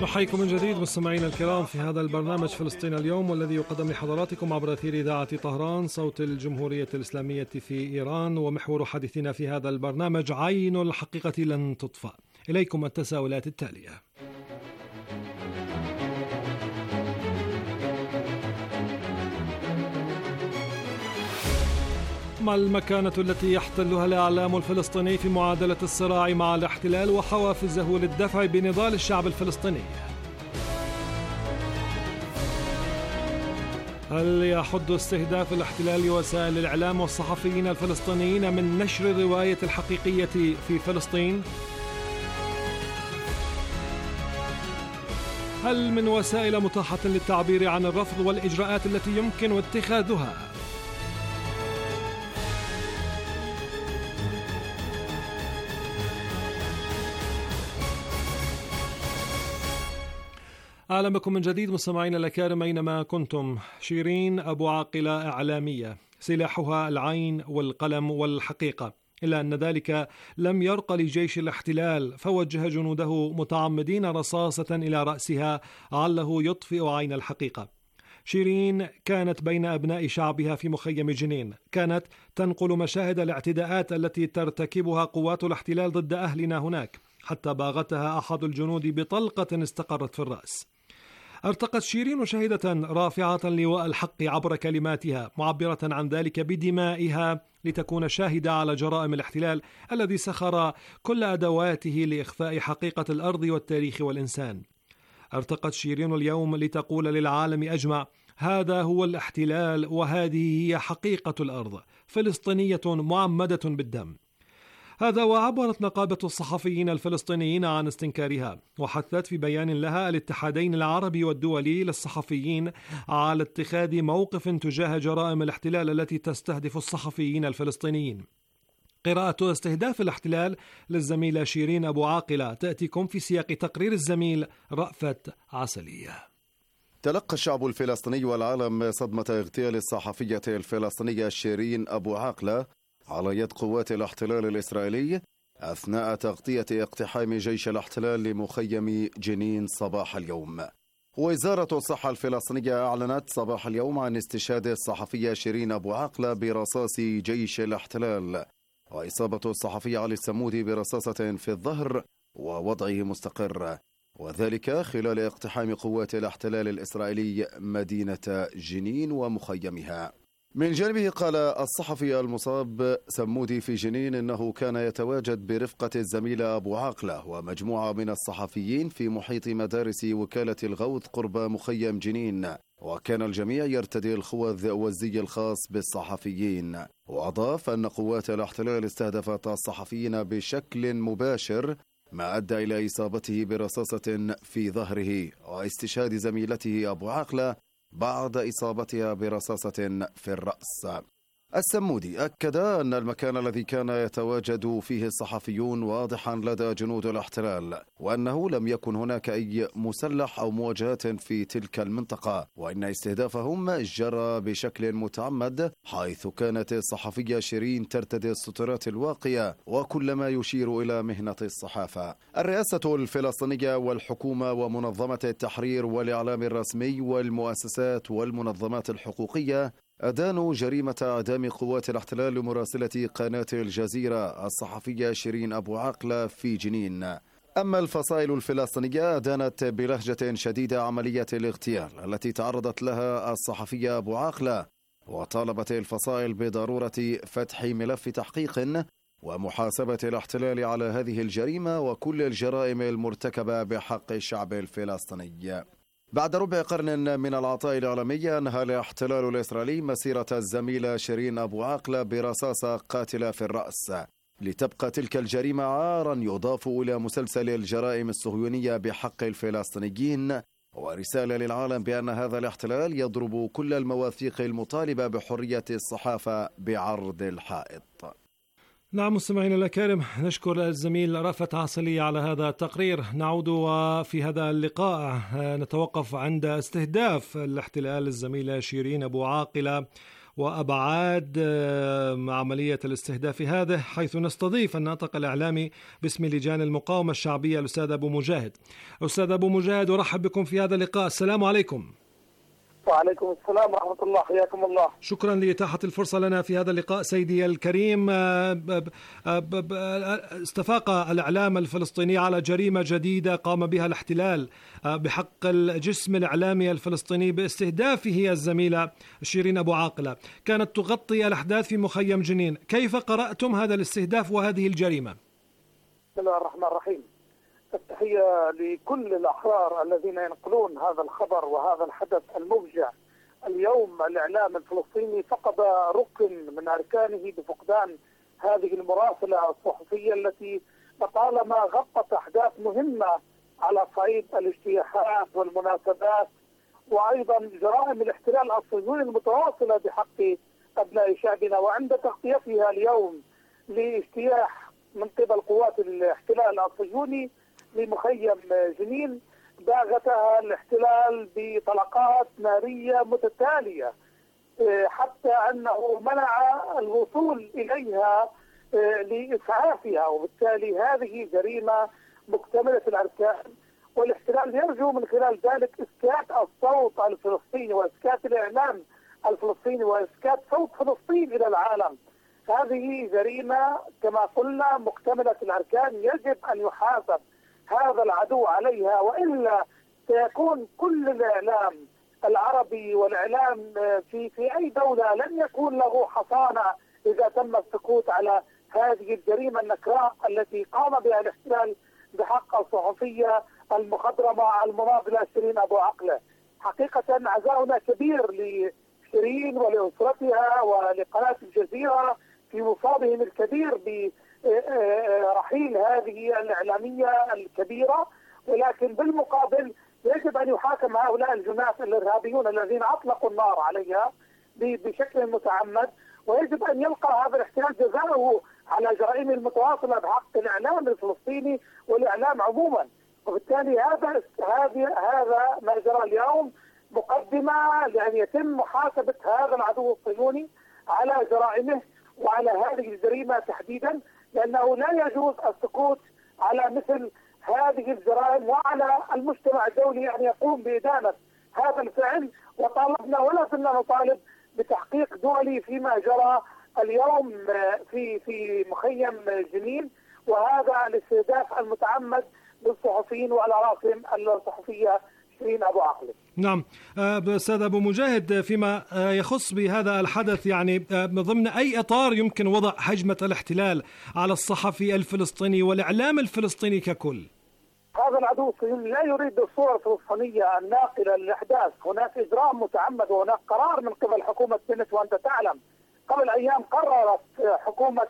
S17: نحييكم من جديد مستمعينا الكرام في هذا البرنامج فلسطين اليوم، والذي يقدم لحضراتكم عبر أثير إذاعة طهران صوت الجمهورية الإسلامية في إيران. ومحور حديثنا في هذا البرنامج عين الحقيقة لن تطفأ. إليكم التساؤلات التالية: ما المكانة التي يحتلها الإعلام الفلسطيني في معادلة الصراع مع الاحتلال وحوافزه للدفع بنضال الشعب الفلسطيني؟ هل يحد استهداف الاحتلال وسائل الإعلام والصحفيين الفلسطينيين من نشر الرواية الحقيقية في فلسطين؟ هل من وسائل متاحة للتعبير عن الرفض والإجراءات التي يمكن اتخاذها؟ أهلا بكم من جديد مستمعينا الأكارم أينما كنتم. شيرين أبو عاقلة إعلامية سلاحها العين والقلم والحقيقة، إلا أن ذلك لم يرق لجيش الاحتلال فوجه جنوده متعمدين رصاصة إلى رأسها عله يطفئ عين الحقيقة. شيرين كانت بين أبناء شعبها في مخيم جنين، كانت تنقل مشاهد الاعتداءات التي ترتكبها قوات الاحتلال ضد أهلنا هناك، حتى باغتها أحد الجنود بطلقة استقرت في الرأس. ارتقت شيرين شهيدة رافعة لواء الحق عبر كلماتها، معبرة عن ذلك بدمائها لتكون شاهدة على جرائم الاحتلال الذي سخر كل أدواته لإخفاء حقيقة الأرض والتاريخ والإنسان. ارتقت شيرين اليوم لتقول للعالم أجمع: هذا هو الاحتلال وهذه هي حقيقة الأرض، فلسطينية معمدة بالدم. هذا وعبرت نقابة الصحفيين الفلسطينيين عن استنكارها، وحثت في بيان لها الاتحادين العربي والدولي للصحفيين على اتخاذ موقف تجاه جرائم الاحتلال التي تستهدف الصحفيين الفلسطينيين. قراءة استهداف الاحتلال للزميلة شيرين أبو عاقلة تأتيكم في سياق تقرير الزميل رأفت عسلية.
S3: تلقى الشعب الفلسطيني والعالم صدمة اغتيال الصحفية الفلسطينية شيرين أبو عاقلة على يد قوات الاحتلال الإسرائيلي أثناء تغطية اقتحام جيش الاحتلال لمخيم جنين صباح اليوم. وزارة الصحة الفلسطينية أعلنت صباح اليوم عن استشهاد الصحفية شيرين أبو عاقلة برصاص جيش الاحتلال، وإصابة الصحفي علي السمودي برصاصة في الظهر ووضعه مستقر، وذلك خلال اقتحام قوات الاحتلال الإسرائيلي مدينة جنين ومخيمها. من جانبه قال الصحفي المصاب سمودي في جنين إنه كان يتواجد برفقة الزميل أبو عاقلة ومجموعة من الصحفيين في محيط مدارس وكالة الغوث قرب مخيم جنين، وكان الجميع يرتدي الخوذ والزي الخاص بالصحفيين. وأضاف أن قوات الاحتلال استهدفت الصحفيين بشكل مباشر، ما أدى إلى إصابته برصاصة في ظهره واستشهاد زميلته أبو عاقلة بعد إصابتها برصاصة في الرأس. السمودي أكد أن المكان الذي كان يتواجد فيه الصحفيون واضحا لدى جنود الاحتلال، وأنه لم يكن هناك أي مسلح أو مواجهات في تلك المنطقة، وإن استهدافهم جرى بشكل متعمد، حيث كانت الصحفية شيرين ترتدي السترات الواقية وكل ما يشير إلى مهنة الصحافة. الرئاسة الفلسطينية والحكومة ومنظمة التحرير والإعلام الرسمي والمؤسسات والمنظمات الحقوقية أدانوا جريمة إعدام قوات الاحتلال لمراسلة قناة الجزيرة الصحفية شيرين أبو عاقلة في جنين. أما الفصائل الفلسطينية أدانت بلهجة شديدة عملية الاغتيال التي تعرضت لها الصحفية أبو عاقلة، وطالبت الفصائل بضرورة فتح ملف تحقيق ومحاسبة الاحتلال على هذه الجريمة وكل الجرائم المرتكبة بحق الشعب الفلسطيني. بعد ربع قرن من العطاء الإعلامي أنهى الاحتلال الإسرائيلي مسيرة الزميلة شيرين أبو عاقلة برصاصة قاتلة في الرأس، لتبقى تلك الجريمة عارا يضاف إلى مسلسل الجرائم الصهيونية بحق الفلسطينيين، ورسالة للعالم بأن هذا الاحتلال يضرب كل المواثيق المطالبة بحرية الصحافة بعرض الحائط.
S17: نعم مستمعينا الأكارم، نشكر الزميل رأفت عسلية على هذا التقرير. نعود وفي هذا اللقاء نتوقف عند استهداف الاحتلال الزميلة شيرين أبو عاقلة وأبعاد عملية الاستهداف هذه، حيث نستضيف الناطق الإعلامي باسم لجان المقاومة الشعبية الأستاذ أبو مجاهد. أستاذ أبو مجاهد، أرحب بكم في هذا اللقاء. السلام عليكم.
S4: وعليكم السلام ورحمة الله، حياكم الله.
S17: شكرا لإتاحة الفرصة لنا في هذا اللقاء سيدي الكريم. استفاق الإعلام الفلسطيني على جريمة جديدة قام بها الاحتلال بحق الجسم الإعلامي الفلسطيني باستهدافه الزميلة شيرين أبو عاقلة، كانت تغطي الأحداث في مخيم جنين. كيف قرأتم هذا الاستهداف وهذه الجريمة؟
S4: بسم الله الرحمن الرحيم. التحية لكل الأحرار الذين ينقلون هذا الخبر وهذا الحدث المفجع. اليوم الإعلام الفلسطيني فقد ركن من أركانه بفقدان هذه المراسلة الصحفية التي لطالما غطت أحداث مهمة على صعيد الاجتياحات والمناسبات وأيضا جرائم الاحتلال الصهيوني المتواصلة بحق أبناء شعبنا. وعند تغطيتها اليوم لاجتياح من قبل قوات الاحتلال الصهيوني لمخيم جنين، باغتها الاحتلال بطلقات نارية متتالية حتى أنه منع الوصول إليها لإسعافها، وبالتالي هذه جريمة مكتملة الأركان. والاحتلال يرجو من خلال ذلك إسكات الصوت الفلسطيني وإسكات الإعلام الفلسطيني وإسكات صوت فلسطين إلى العالم. هذه جريمة كما قلنا مكتملة الأركان، يجب أن يحاسب هذا العدو عليها، وإلا سيكون كل الإعلام العربي والإعلام في في أي دولة لن يكون له حصانة إذا تم السكوت على هذه الجريمة النكراء التي قام بها الاحتلال بحق الصحفية المخضرمة المناضلة شيرين أبو عاقلة. حقيقة عزاؤنا كبير لشيرين ولأسرتها ولقناة الجزيرة في مصابهم الكبير برحيل هذه الإعلامية الكبيرة، ولكن بالمقابل يجب أن يحاكم هؤلاء الجناة الإرهابيون الذين أطلقوا النار عليها بشكل متعمد، ويجب أن يلقى هذا الاحتلال جزاءه على جرائمه المتواصلة بحق الإعلام الفلسطيني والإعلام عموما. وبالتالي هذا هذا هذا ما جرى اليوم مقدمة لأن يتم محاسبة هذا العدو الصهيوني على جرائمه وعلى هذه الجريمة تحديدا، لأنه لا يجوز السكوت على مثل هذه الجرائم، وعلى المجتمع الدولي أن يقوم بإدانة هذا الفعل. وطالبنا ولا زلنا نطالب بتحقيق دولي فيما جرى اليوم في في مخيم جنين، وهذا الاستهداف المتعمد للصحفيين وعلى راسهم الصحفية شيرين أبو عاقلة.
S17: نعم أستاذ أبو مجاهد، فيما يخص بهذا الحدث يعني ضمن أي إطار يمكن وضع هجمة الاحتلال على الصحفي الفلسطيني والإعلام الفلسطيني ككل؟
S4: هذا العدو الصهيوني لا يريد الصورة الفلسطينية الناقلة للأحداث. هناك إجرام متعمد وهناك قرار من قبل حكومة بنت، وأنت تعلم قبل أيام قررت حكومة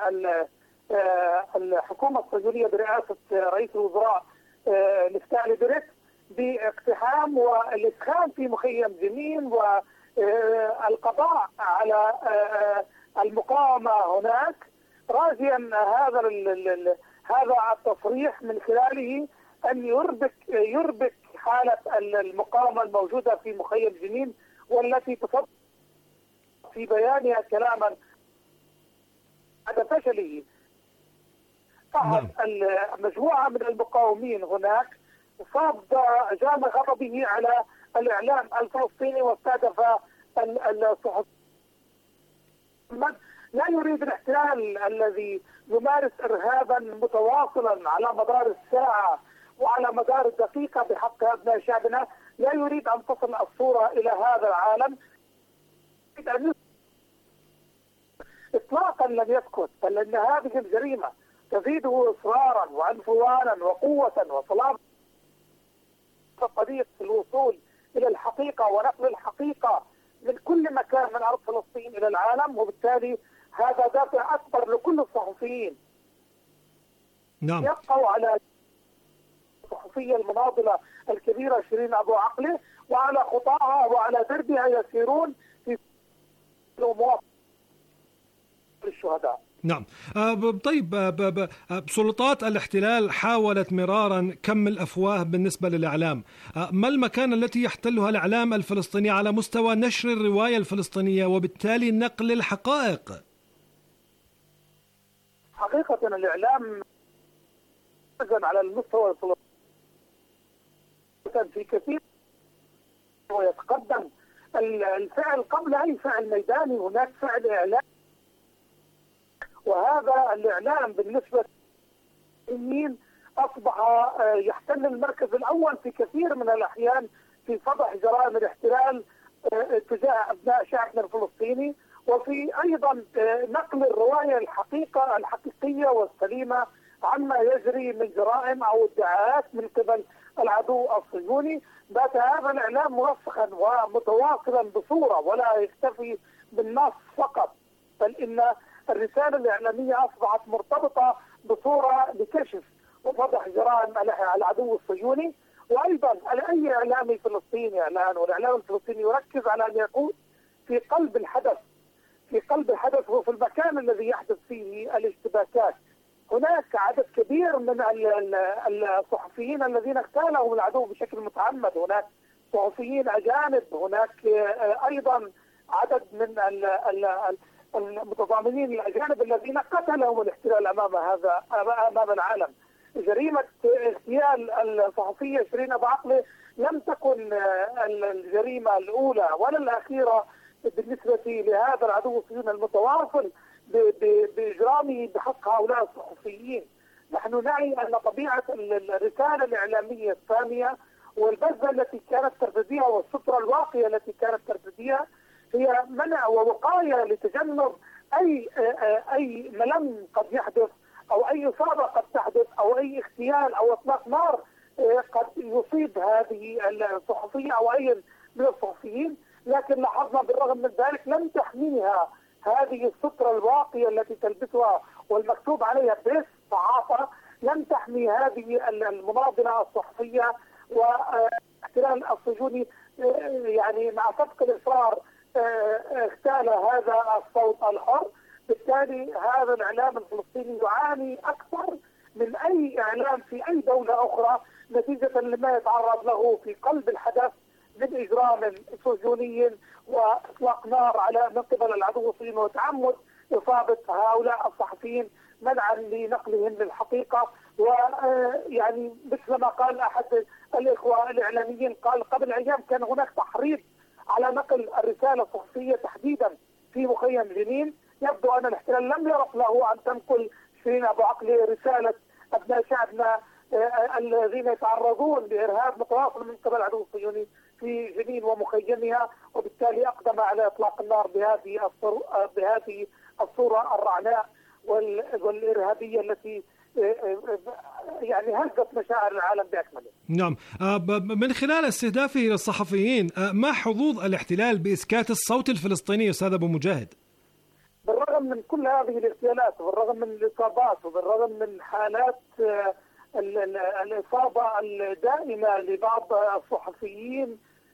S4: الحكومة الصهيونية برئاسة رئيس الوزراء نفتالي بنت باقتحام والإسخان في مخيم جنين والقضاء على المقاومة هناك، راجيا هذا هذا التصريح من خلاله أن يربك يربك حالة المقاومة الموجودة في مخيم جنين، والتي تصدر في بيانها كلاما بعد فشله. أحد المجموعة من المقاومين هناك صاب جام غضبه على الإعلام الفلسطيني واستهدف الصحف. لا يريد الاحتلال الذي يمارس إرهابا متواصلا على مدار الساعة وعلى مدار الدقيقة بحق أبناء شعبنا، لا يريد أن تصل الصورة إلى هذا العالم. إطلاقا لم يسكت، بل أن هذه الجريمة تزيده إصرارا وعنفوانا وقوة وصلابة قضية الوصول إلى الحقيقة ونقل الحقيقة من كل مكان من أرض فلسطين إلى العالم. وبالتالي هذا دافع أكبر لكل الصحفيين.
S17: نعم.
S4: يبقوا على الصحفية المناضلة الكبيرة شيرين أبو عاقلة وعلى خطاها وعلى دربها يسيرون في المواقف للشهداء.
S17: نعم. طيب، سلطات الاحتلال حاولت مرارا كم الأفواه بالنسبة للإعلام. ما المكان التي يحتلها الإعلام الفلسطيني على مستوى نشر الرواية الفلسطينية وبالتالي نقل الحقائق؟
S4: حقيقة الإعلام على المستوى الفلسطيني في كثير ويتقدم الفعل قبل أي فعل ميداني. هناك فعل إعلام، وهذا الإعلام بالنسبة للمين أصبح يحتل المركز الأول في كثير من الأحيان في فضح جرائم الاحتلال تجاه أبناء شعبنا الفلسطيني، وفي أيضا نقل الرواية الحقيقة الحقيقية والسليمة عما يجري من جرائم أو ادعاءات من قبل العدو الصهيوني. بات هذا الإعلام مرسخا ومتواصلا بصورة ولا يكتفي بالنص فقط، بل إن الرسالة الإعلامية أصبحت مرتبطة بصورة لكشف وفضح جرائم العدو الصهيوني. وأيضا أي إعلامي فلسطيني الآن، والإعلام الفلسطيني يركز على أن يكون في قلب الحدث، في قلب الحدث وفي المكان الذي يحدث فيه الاشتباكات. هناك عدد كبير من الصحفيين الذين اغتالهم العدو بشكل متعمد، هناك صحفيين أجانب، هناك أيضا عدد من المتضامنين الأجانب الذين قتلهم الاحتلال أمام هذا أمام العالم. جريمة اغتيال الصحفية شيرين أبو عقلة لم تكن الجريمة الأولى ولا الأخيرة بالنسبة لهذا العدو الصهيوني المتواصل بإجرامه بحق هؤلاء الصحفيين. نحن نعي أن طبيعة الرسالة الإعلامية الثانية والبذة التي كانت ترتديها والسترة الواقية التي كانت ترتديها هي منع ووقاية لتجنب أي أي ملم قد يحدث أو أي إصابة قد تحدث أو أي اغتيال أو إطلاق نار قد يصيب هذه الصحفية أو أي من الصحفيين. لكن لاحظنا بالرغم من ذلك لم تحميها هذه السترة الواقية التي تلبسها والمكتوب عليها بس صحافة، لم تحمي هذه المناضلة الصحفية. واحتلال الصهيوني يعني مع سبق الإصرار اغتال هذا الصوت الحر. بالتالي هذا الإعلام الفلسطيني يعاني أكثر من أي إعلام في أي دولة أخرى نتيجة لما يتعرض له في قلب الحدث من إجرام صهيوني وإطلاق نار على من قبل العدو الصهيوني وتعمد إصابة هؤلاء الصحفيين منعا لنقلهم للحقيقة. ويعني مثل ما قال أحد الإخوة الإعلاميين، قال قبل أيام كان هناك تحريض على نقل الرسالة الصحفية تحديدا في مخيم جنين. يبدو أن الاحتلال لم يرق له أن تنقل شيرين أبو عقلة رسالة أبناء شعبنا الذين يتعرضون لإرهاب متواصل من قبل العدو الصهيوني في جنين ومخيمها، وبالتالي أقدم على إطلاق النار بهذه بهذه الصورة الرعناء والإرهابية التي يعني هزت مشاعر العالم بأكمله.
S17: نعم. من خلال استهدافه للصحفيين، ما حظوظ الاحتلال بإسكات الصوت الفلسطيني أستاذ أبو مجاهد؟
S4: بالرغم من كل هذه الاغتيالات وبالرغم من الإصابات وبالرغم من حالات الإصابة الدائمة لبعض الصحفيين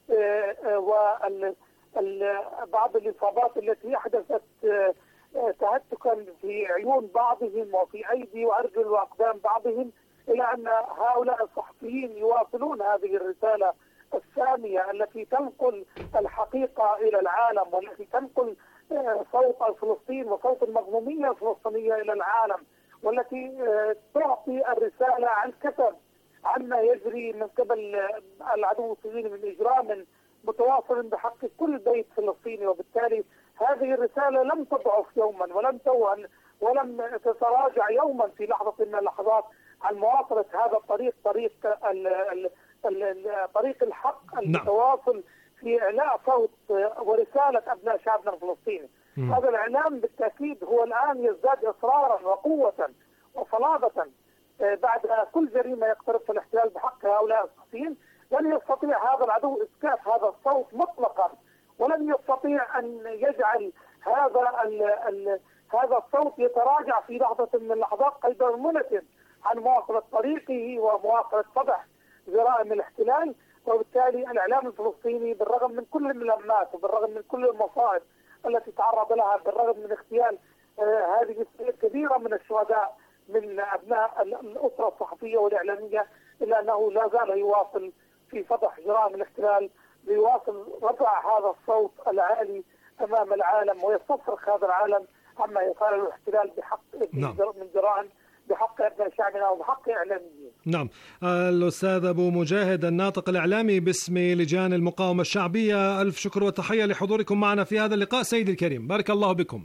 S4: وبعض الإصابات التي أحدثت تهتكا في عيون بعضهم وفي أيدي وأرجل وأقدام بعضهم، إلى أن هؤلاء الصحفيين يواصلون هذه الرسالة السامية التي تنقل الحقيقة إلى العالم والتي تنقل صوت فلسطين وصوت المظلومية الفلسطينية إلى العالم، والتي تعطي الرسالة عن كتب عما يجري من قبل العدو الصهيوني من إجرام متواصل بحق كل بيت فلسطيني. وبالتالي هذه الرسالة لم تضعف يوما ولم توهن ولم تتراجع يوما في لحظة من اللحظات عن مواصلة هذا الطريق، طريق ال ال ال طريق الحق المتواصل في إعلاء صوت ورسالة أبناء شعبنا الفلسطيني. م. هذا الإعلام بالتأكيد هو الآن يزداد إصرارا وقوة وصلابة بعد كل جريمة يقترف الاحتلال بحق هؤلاء الصحفيين. لن يستطيع هذا العدو إسكات هذا الصوت مطلقا، ولن يستطيع أن يجعل هذا ال ال هذا الصوت يتراجع في لحظة من اللحظات قيد منة عن مواصلة طريقه ومواصلة فضح جرائم الاحتلال. وبالتالي الإعلام الفلسطيني بالرغم من كل الملمات وبالرغم من كل المصائب التي تعرض لها، بالرغم من اغتيال هذه نسبة كبيرة من الشهداء من أبناء الأسرة الصحفية والإعلامية، إلا أنه لا زال يواصل في فضح جرائم الاحتلال، ليواصل رفع هذا الصوت العالي أمام العالم ويستصرخ هذا العالم عما يفعله الاحتلال بحق نعم. من جرائم بحق أبناء شعبنا وبحق إعلاميين.
S17: نعم. الأستاذ أبو مجاهد الناطق الإعلامي باسم لجان المقاومة الشعبية، ألف شكر وتحية لحضوركم معنا في هذا اللقاء سيدي الكريم، بارك الله بكم.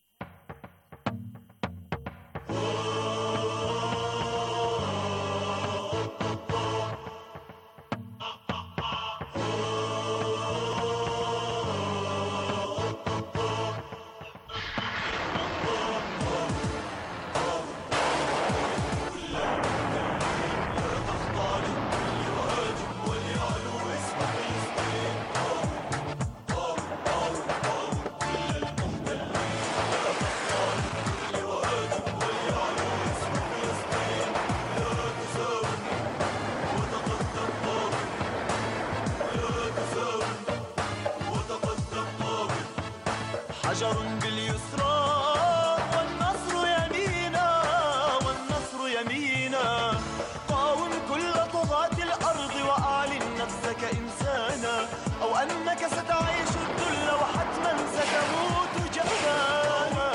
S1: حجر باليسرى والنصر يمينا والنصر يمينا، قاوم كل طغاة الأرض وأعلن نفسك إنسانا، أو أنك ستعيش الذل وحتما ستموت جبانا.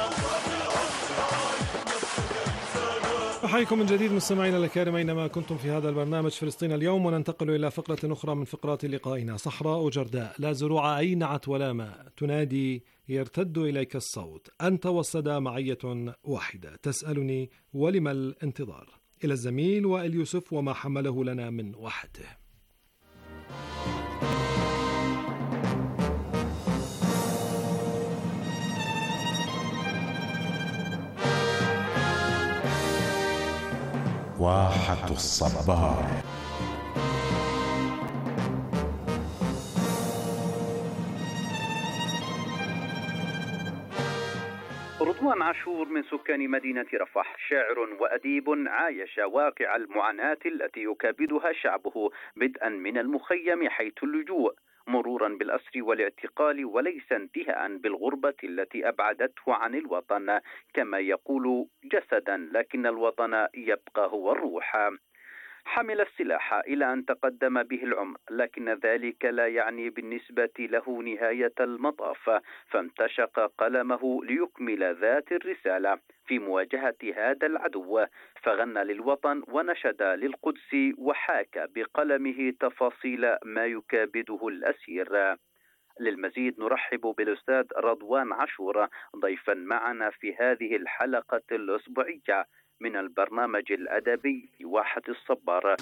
S17: أحييكم من جديد مستمعينا الكرام أينما كنتم في هذا البرنامج فلسطين اليوم، وننتقل إلى فقرة أخرى من فقرات لقائنا. صحراء جرداء لا زروع أينعت ولا ماء، تنادي يرتد إليك الصوت، أنت والصدى معية واحدة، تسألني ولم الانتظار. إلى الزميل وائل يوسف وما حمله لنا من وحده.
S22: واحة الصبار.
S23: رضوان عاشور من سكان مدينة رفح، شاعر وأديب عايش واقع المعاناة التي يكابدها شعبه، بدءا من المخيم حيث اللجوء، مرورا بالأسر والاعتقال، وليس انتهاء بالغربة التي أبعدته عن الوطن، كما يقول جسدا لكن الوطن يبقى هو الروح. حمل السلاح إلى أن تقدم به العمر، لكن ذلك لا يعني بالنسبة له نهاية المطاف، فامتشق قلمه ليكمل ذات الرسالة في مواجهة هذا العدو، فغنى للوطن ونشد للقدس، وحاك بقلمه تفاصيل ما يكابده الأسير. للمزيد نرحب بالأستاذ رضوان عاشور ضيفا معنا في هذه الحلقة الأسبوعية من البرنامج الأدبي واحة الصبار.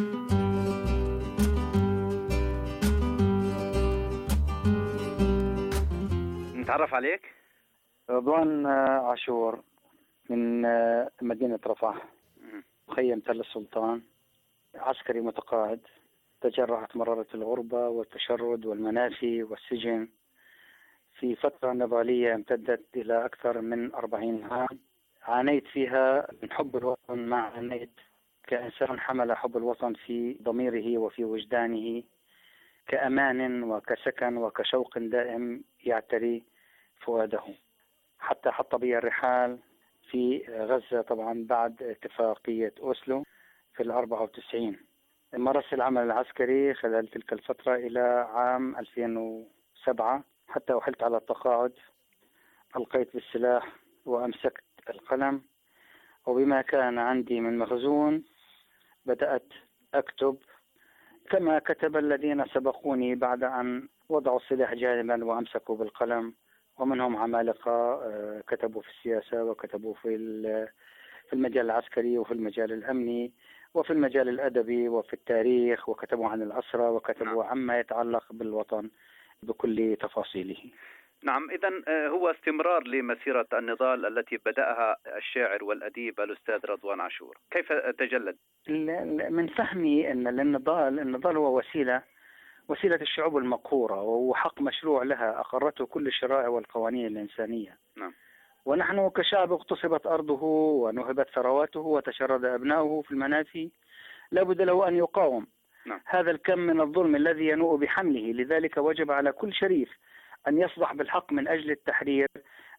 S23: نتعرف عليك.
S24: رضوان عاشور من مدينة رفح، مخيم تل السلطان، عسكري متقاعد، تجرعت مرارة الغربة والتشرد والمنافي والسجن في فترة نضالية امتدت إلى أكثر من أربعين عام، عانيت فيها من حب الوطن، ما عانيت كإنسان حمل حب الوطن في ضميره وفي وجدانه كأمان وكسكن وكشوق دائم يعتري فؤاده، حتى حط بي الرحال في غزة طبعا بعد اتفاقية أوسلو في الأربعة وتسعين. مارست العمل العسكري خلال تلك الفترة إلى عام ألفين وسبعة، حتى أحلت على التقاعد ألقيت بالسلاح وأمسكت القلم، وبما كان عندي من مخزون بدأت أكتب كما كتب الذين سبقوني بعد أن وضعوا السلاح جانبا وأمسكوا بالقلم، ومنهم عمالقة كتبوا في السياسة وكتبوا في في المجال العسكري وفي المجال الأمني وفي المجال الأدبي وفي التاريخ، وكتبوا عن الأسرى وكتبوا عما يتعلق بالوطن بكل تفاصيله.
S23: نعم، إذن هو استمرار لمسيرة النضال التي بدأها الشاعر والأديب الأستاذ رضوان عاشور، كيف تجلد؟
S24: من فهمي أن النضال النضال هو وسيلة وسيلة الشعوب المقهورة، وهو حق مشروع لها أقرته كل الشرائع والقوانين الإنسانية.
S23: نعم.
S24: ونحن كشعب اغتصبت أرضه ونهبت ثرواته وتشرد أبناؤه في المنافي، لابد له أن يقاوم
S23: نعم.
S24: هذا الكم من الظلم الذي ينوء بحمله. لذلك وجب على كل شريف أن يصدح بالحق من أجل التحرير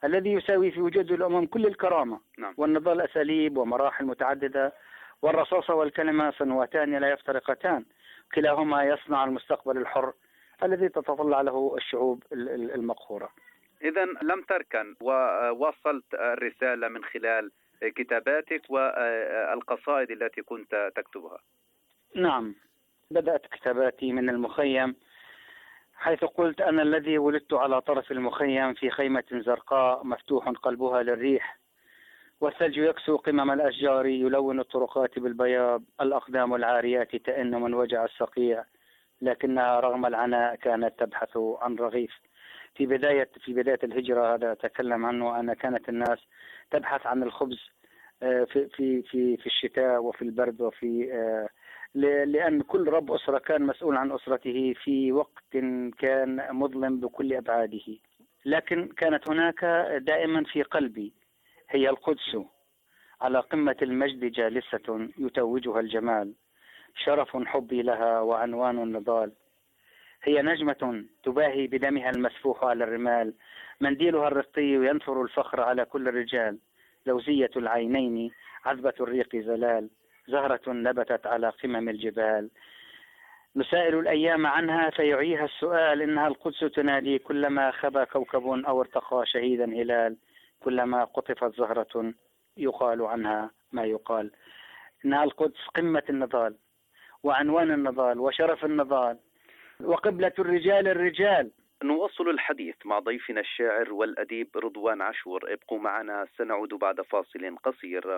S24: الذي يساوي في وجود الأمم كل الكرامة
S23: نعم.
S24: والنضال أساليب ومراحل متعددة، والرصاصة والكلمة سنواتان لا يفترقتان، كلاهما يصنع المستقبل الحر الذي تتطلع له الشعوب المقهورة.
S23: إذا لم تركن ووصلت الرسالة من خلال كتاباتك والقصائد التي كنت تكتبها.
S24: نعم، بدأت كتاباتي من المخيم، حيث قلت: أنا الذي ولدت على طرف المخيم في خيمة زرقاء مفتوح قلبها للريح، والثلج يكسو قمم الأشجار، يلون الطرقات بالبياض، الأقدام العاريات تئن من وجع الصقيع، لكنها رغم العناء كانت تبحث عن رغيف. في بداية في بداية الهجرة، هذا أتكلم عنه أنا، كانت الناس تبحث عن الخبز في في في في الشتاء وفي البرد، وفي لأن كل رب أسرة كان مسؤول عن أسرته في وقت كان مظلم بكل أبعاده. لكن كانت هناك دائما في قلبي هي القدس، على قمة المجد جالسة يتوجها الجمال، شرف حبي لها وعنوان النضال. هي نجمة تباهي بدمها المسفوح على الرمال، منديلها الرقي ينثر الفخر على كل الرجال، لوزية العينين عذبة الريق زلال، زهرة نبتت على قمم الجبال. نسائل الأيام عنها فيعيها السؤال، إنها القدس تنادي كلما خبى كوكب أو ارتقى شهيدا هلال، كلما قطفت زهرة يقال عنها ما يقال. إنها القدس قمة النضال وعنوان النضال وشرف النضال وقبلة الرجال الرجال.
S23: نواصل الحديث مع ضيفنا الشاعر والأديب رضوان عاشور، ابقوا معنا، سنعود بعد فاصل قصير.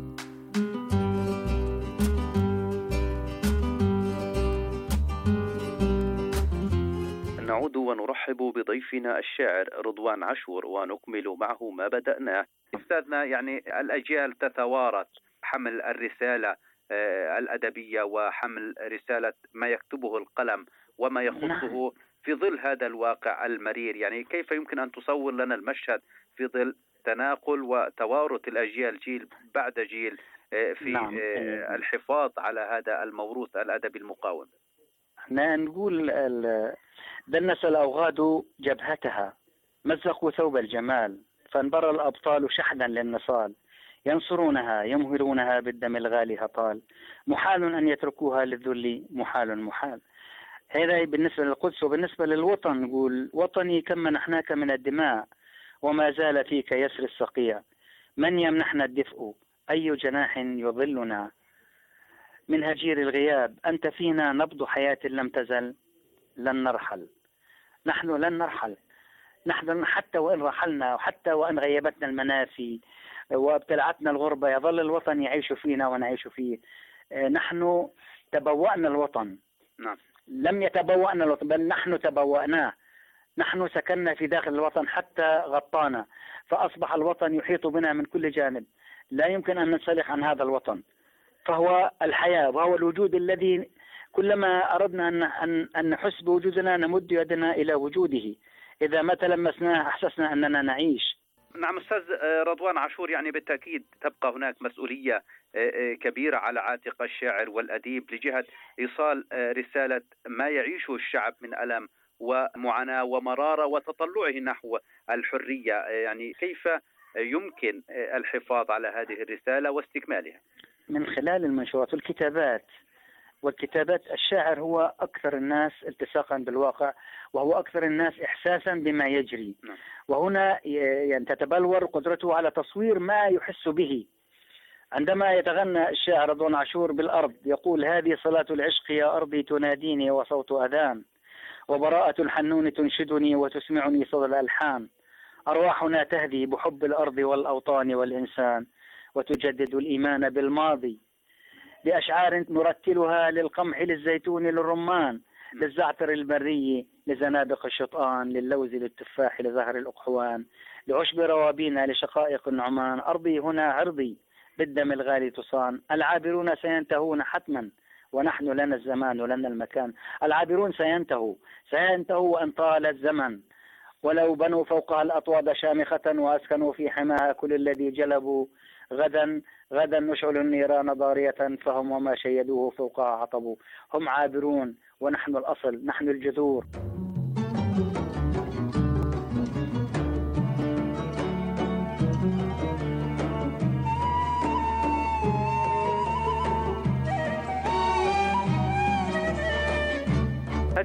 S23: نعود ونرحب بضيفنا الشاعر رضوان عاشور ونكمل معه ما بدأناه. أستاذنا، يعني الأجيال تتوارث حمل الرسالة الأدبية وحمل رسالة ما يكتبه القلم وما يخصه في ظل هذا الواقع المرير. يعني كيف يمكن أن تصور لنا المشهد في ظل تناقل وتوارث الأجيال جيل بعد جيل في نعم. الحفاظ على هذا الموروث الأدبي المقاوم؟
S24: نقول دنس الأوغاد جبهتها، مزقوا ثوب الجمال، فانبرى الأبطال شحنا للنصال، ينصرونها يمهرونها بالدم الغالي هطال، محال أن يتركوها للذل، محال محال. هذا بالنسبة للقدس. وبالنسبة للوطن نقول: وطني كم منحناك من الدماء، وما زال فيك يسري الصقيع، من يمنحنا الدفء، أي جناح يظلنا من هجير الغياب، أنت فينا نبض حياة لم تزل، لن نرحل، نحن لن نرحل، نحن حتى وإن رحلنا وحتى وإن غيبتنا المنافي وابتلعتنا الغربة، يظل الوطن يعيش فينا ونعيش فيه. نحن تبوأنا الوطن،
S23: نعم.
S24: لم يتبوأنا الوطن، بل نحن تبوأناه. نحن سكننا في داخل الوطن حتى غطانا، فأصبح الوطن يحيط بنا من كل جانب، لا يمكن أن ننسلخ عن هذا الوطن، فهو الحياة وهو الوجود الذي كلما أردنا أن أن نحس بوجودنا نمد يدنا إلى وجوده، إذا ما تلمسناه أحسسنا أننا نعيش.
S23: نعم أستاذ رضوان عاشور، يعني بالتأكيد تبقى هناك مسؤولية كبيرة على عاتق الشاعر والأديب لجهة إيصال رسالة ما يعيشه الشعب من ألم ومعاناة ومرارة وتطلعه نحو الحرية. يعني كيف يمكن الحفاظ على هذه الرسالة واستكمالها؟
S24: من خلال المنشورات والكتابات. والكتابات، الشاعر هو أكثر الناس التصاقا بالواقع، وهو أكثر الناس إحساسا بما يجري، وهنا يعني تتبلور قدرته على تصوير ما يحس به. عندما يتغنى الشاعر رضوان عاشور بالأرض يقول: هذه صلاة العشق يا أرضي تناديني وصوت أذان، وبراءة الحنون تنشدني وتسمعني صدى الألحان، أرواحنا تهدي بحب الأرض والأوطان والإنسان، وتجدد الإيمان بالماضي بأشعار نرتلها للقمح للزيتون للرمان للزعتر البري لزنابق الشطآن للوز للتفاح لزهر الأقحوان لعشب روابينا لشقائق النعمان. أرضي هنا عرضي بالدم الغالي تصان، العابرون سينتهون حتما ونحن لنا الزمان ولنا المكان. العابرون سينتهوا سينتهوا وإن طال الزمن، ولو بنوا فوقها الأطواد شامخة وأسكنوا في حماها كل الذي جلبوا، غدا غدا نشعل النيران ضارية فهم وما شيدوه فوقها عطبوا. هم عابرون ونحن الأصل، نحن الجذور.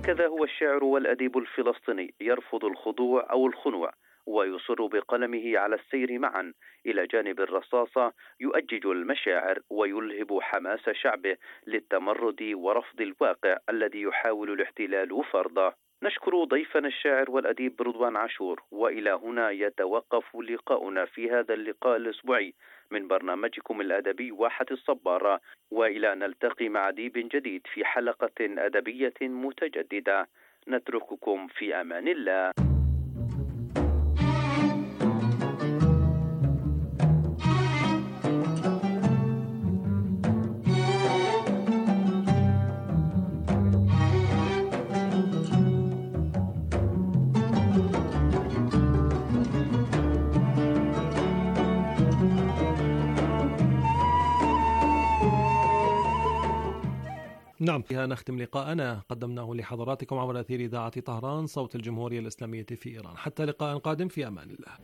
S23: هكذا هو الشاعر والأديب الفلسطيني، يرفض الخضوع أو الخنوع، ويصر بقلمه على السير معا إلى جانب الرصاصة، يؤجج المشاعر ويلهب حماس شعبه للتمرد ورفض الواقع الذي يحاول الاحتلال فرضه. نشكر ضيفنا الشاعر والأديب رضوان عاشور، وإلى هنا يتوقف لقاؤنا في هذا اللقاء الأسبوعي من برنامجكم الأدبي واحة الصبارة، وإلى نلتقي مع أديب جديد في حلقة أدبية متجددة. نترككم في أمان الله.
S17: نعم، بها نختم لقاءنا قدمناه لحضراتكم عبر أثير إذاعة طهران صوت الجمهورية الإسلامية في إيران. حتى لقاء قادم، في أمان الله.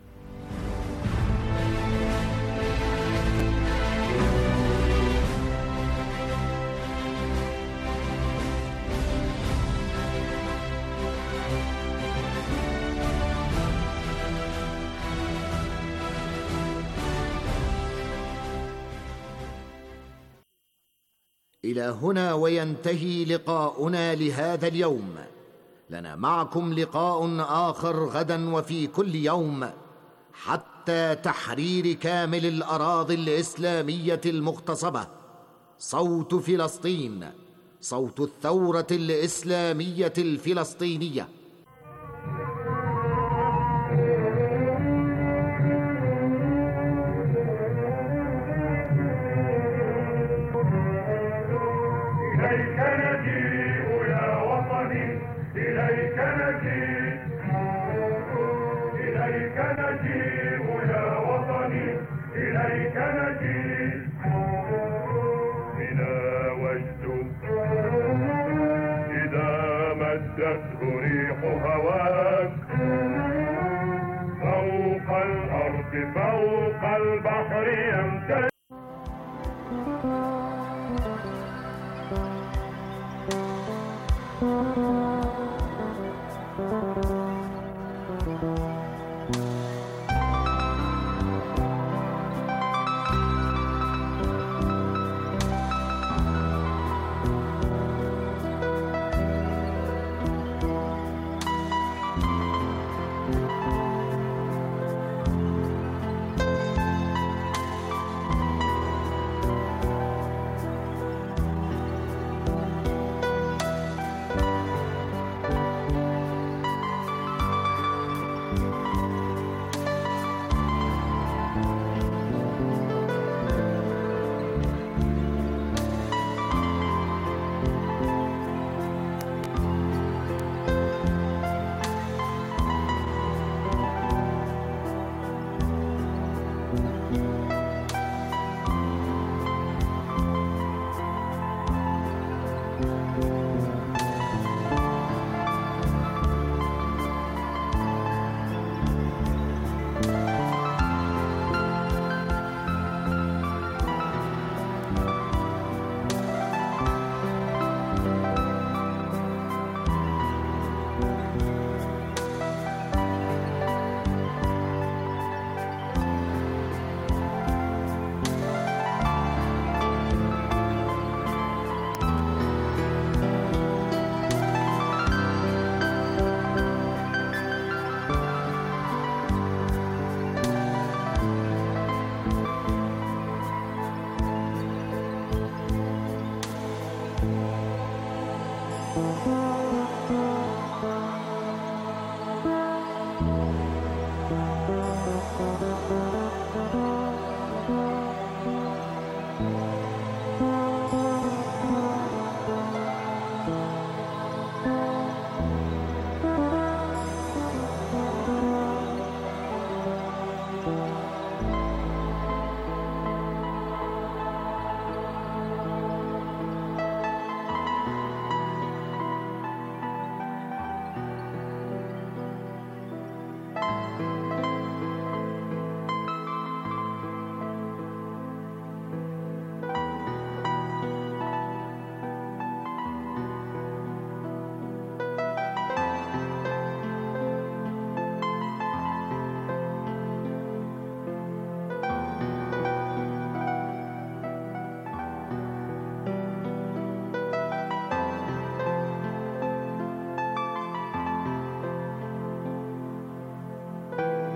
S6: إلى هنا وينتهي لقاؤنا لهذا اليوم. لنا معكم لقاء آخر غدا وفي كل يوم، حتى تحرير كامل الأراضي الإسلامية المغتصبة. صوت فلسطين، صوت الثورة الإسلامية الفلسطينية.
S7: ريح هواك فوق الأرض فوق البحر يمتد.
S6: Thank you.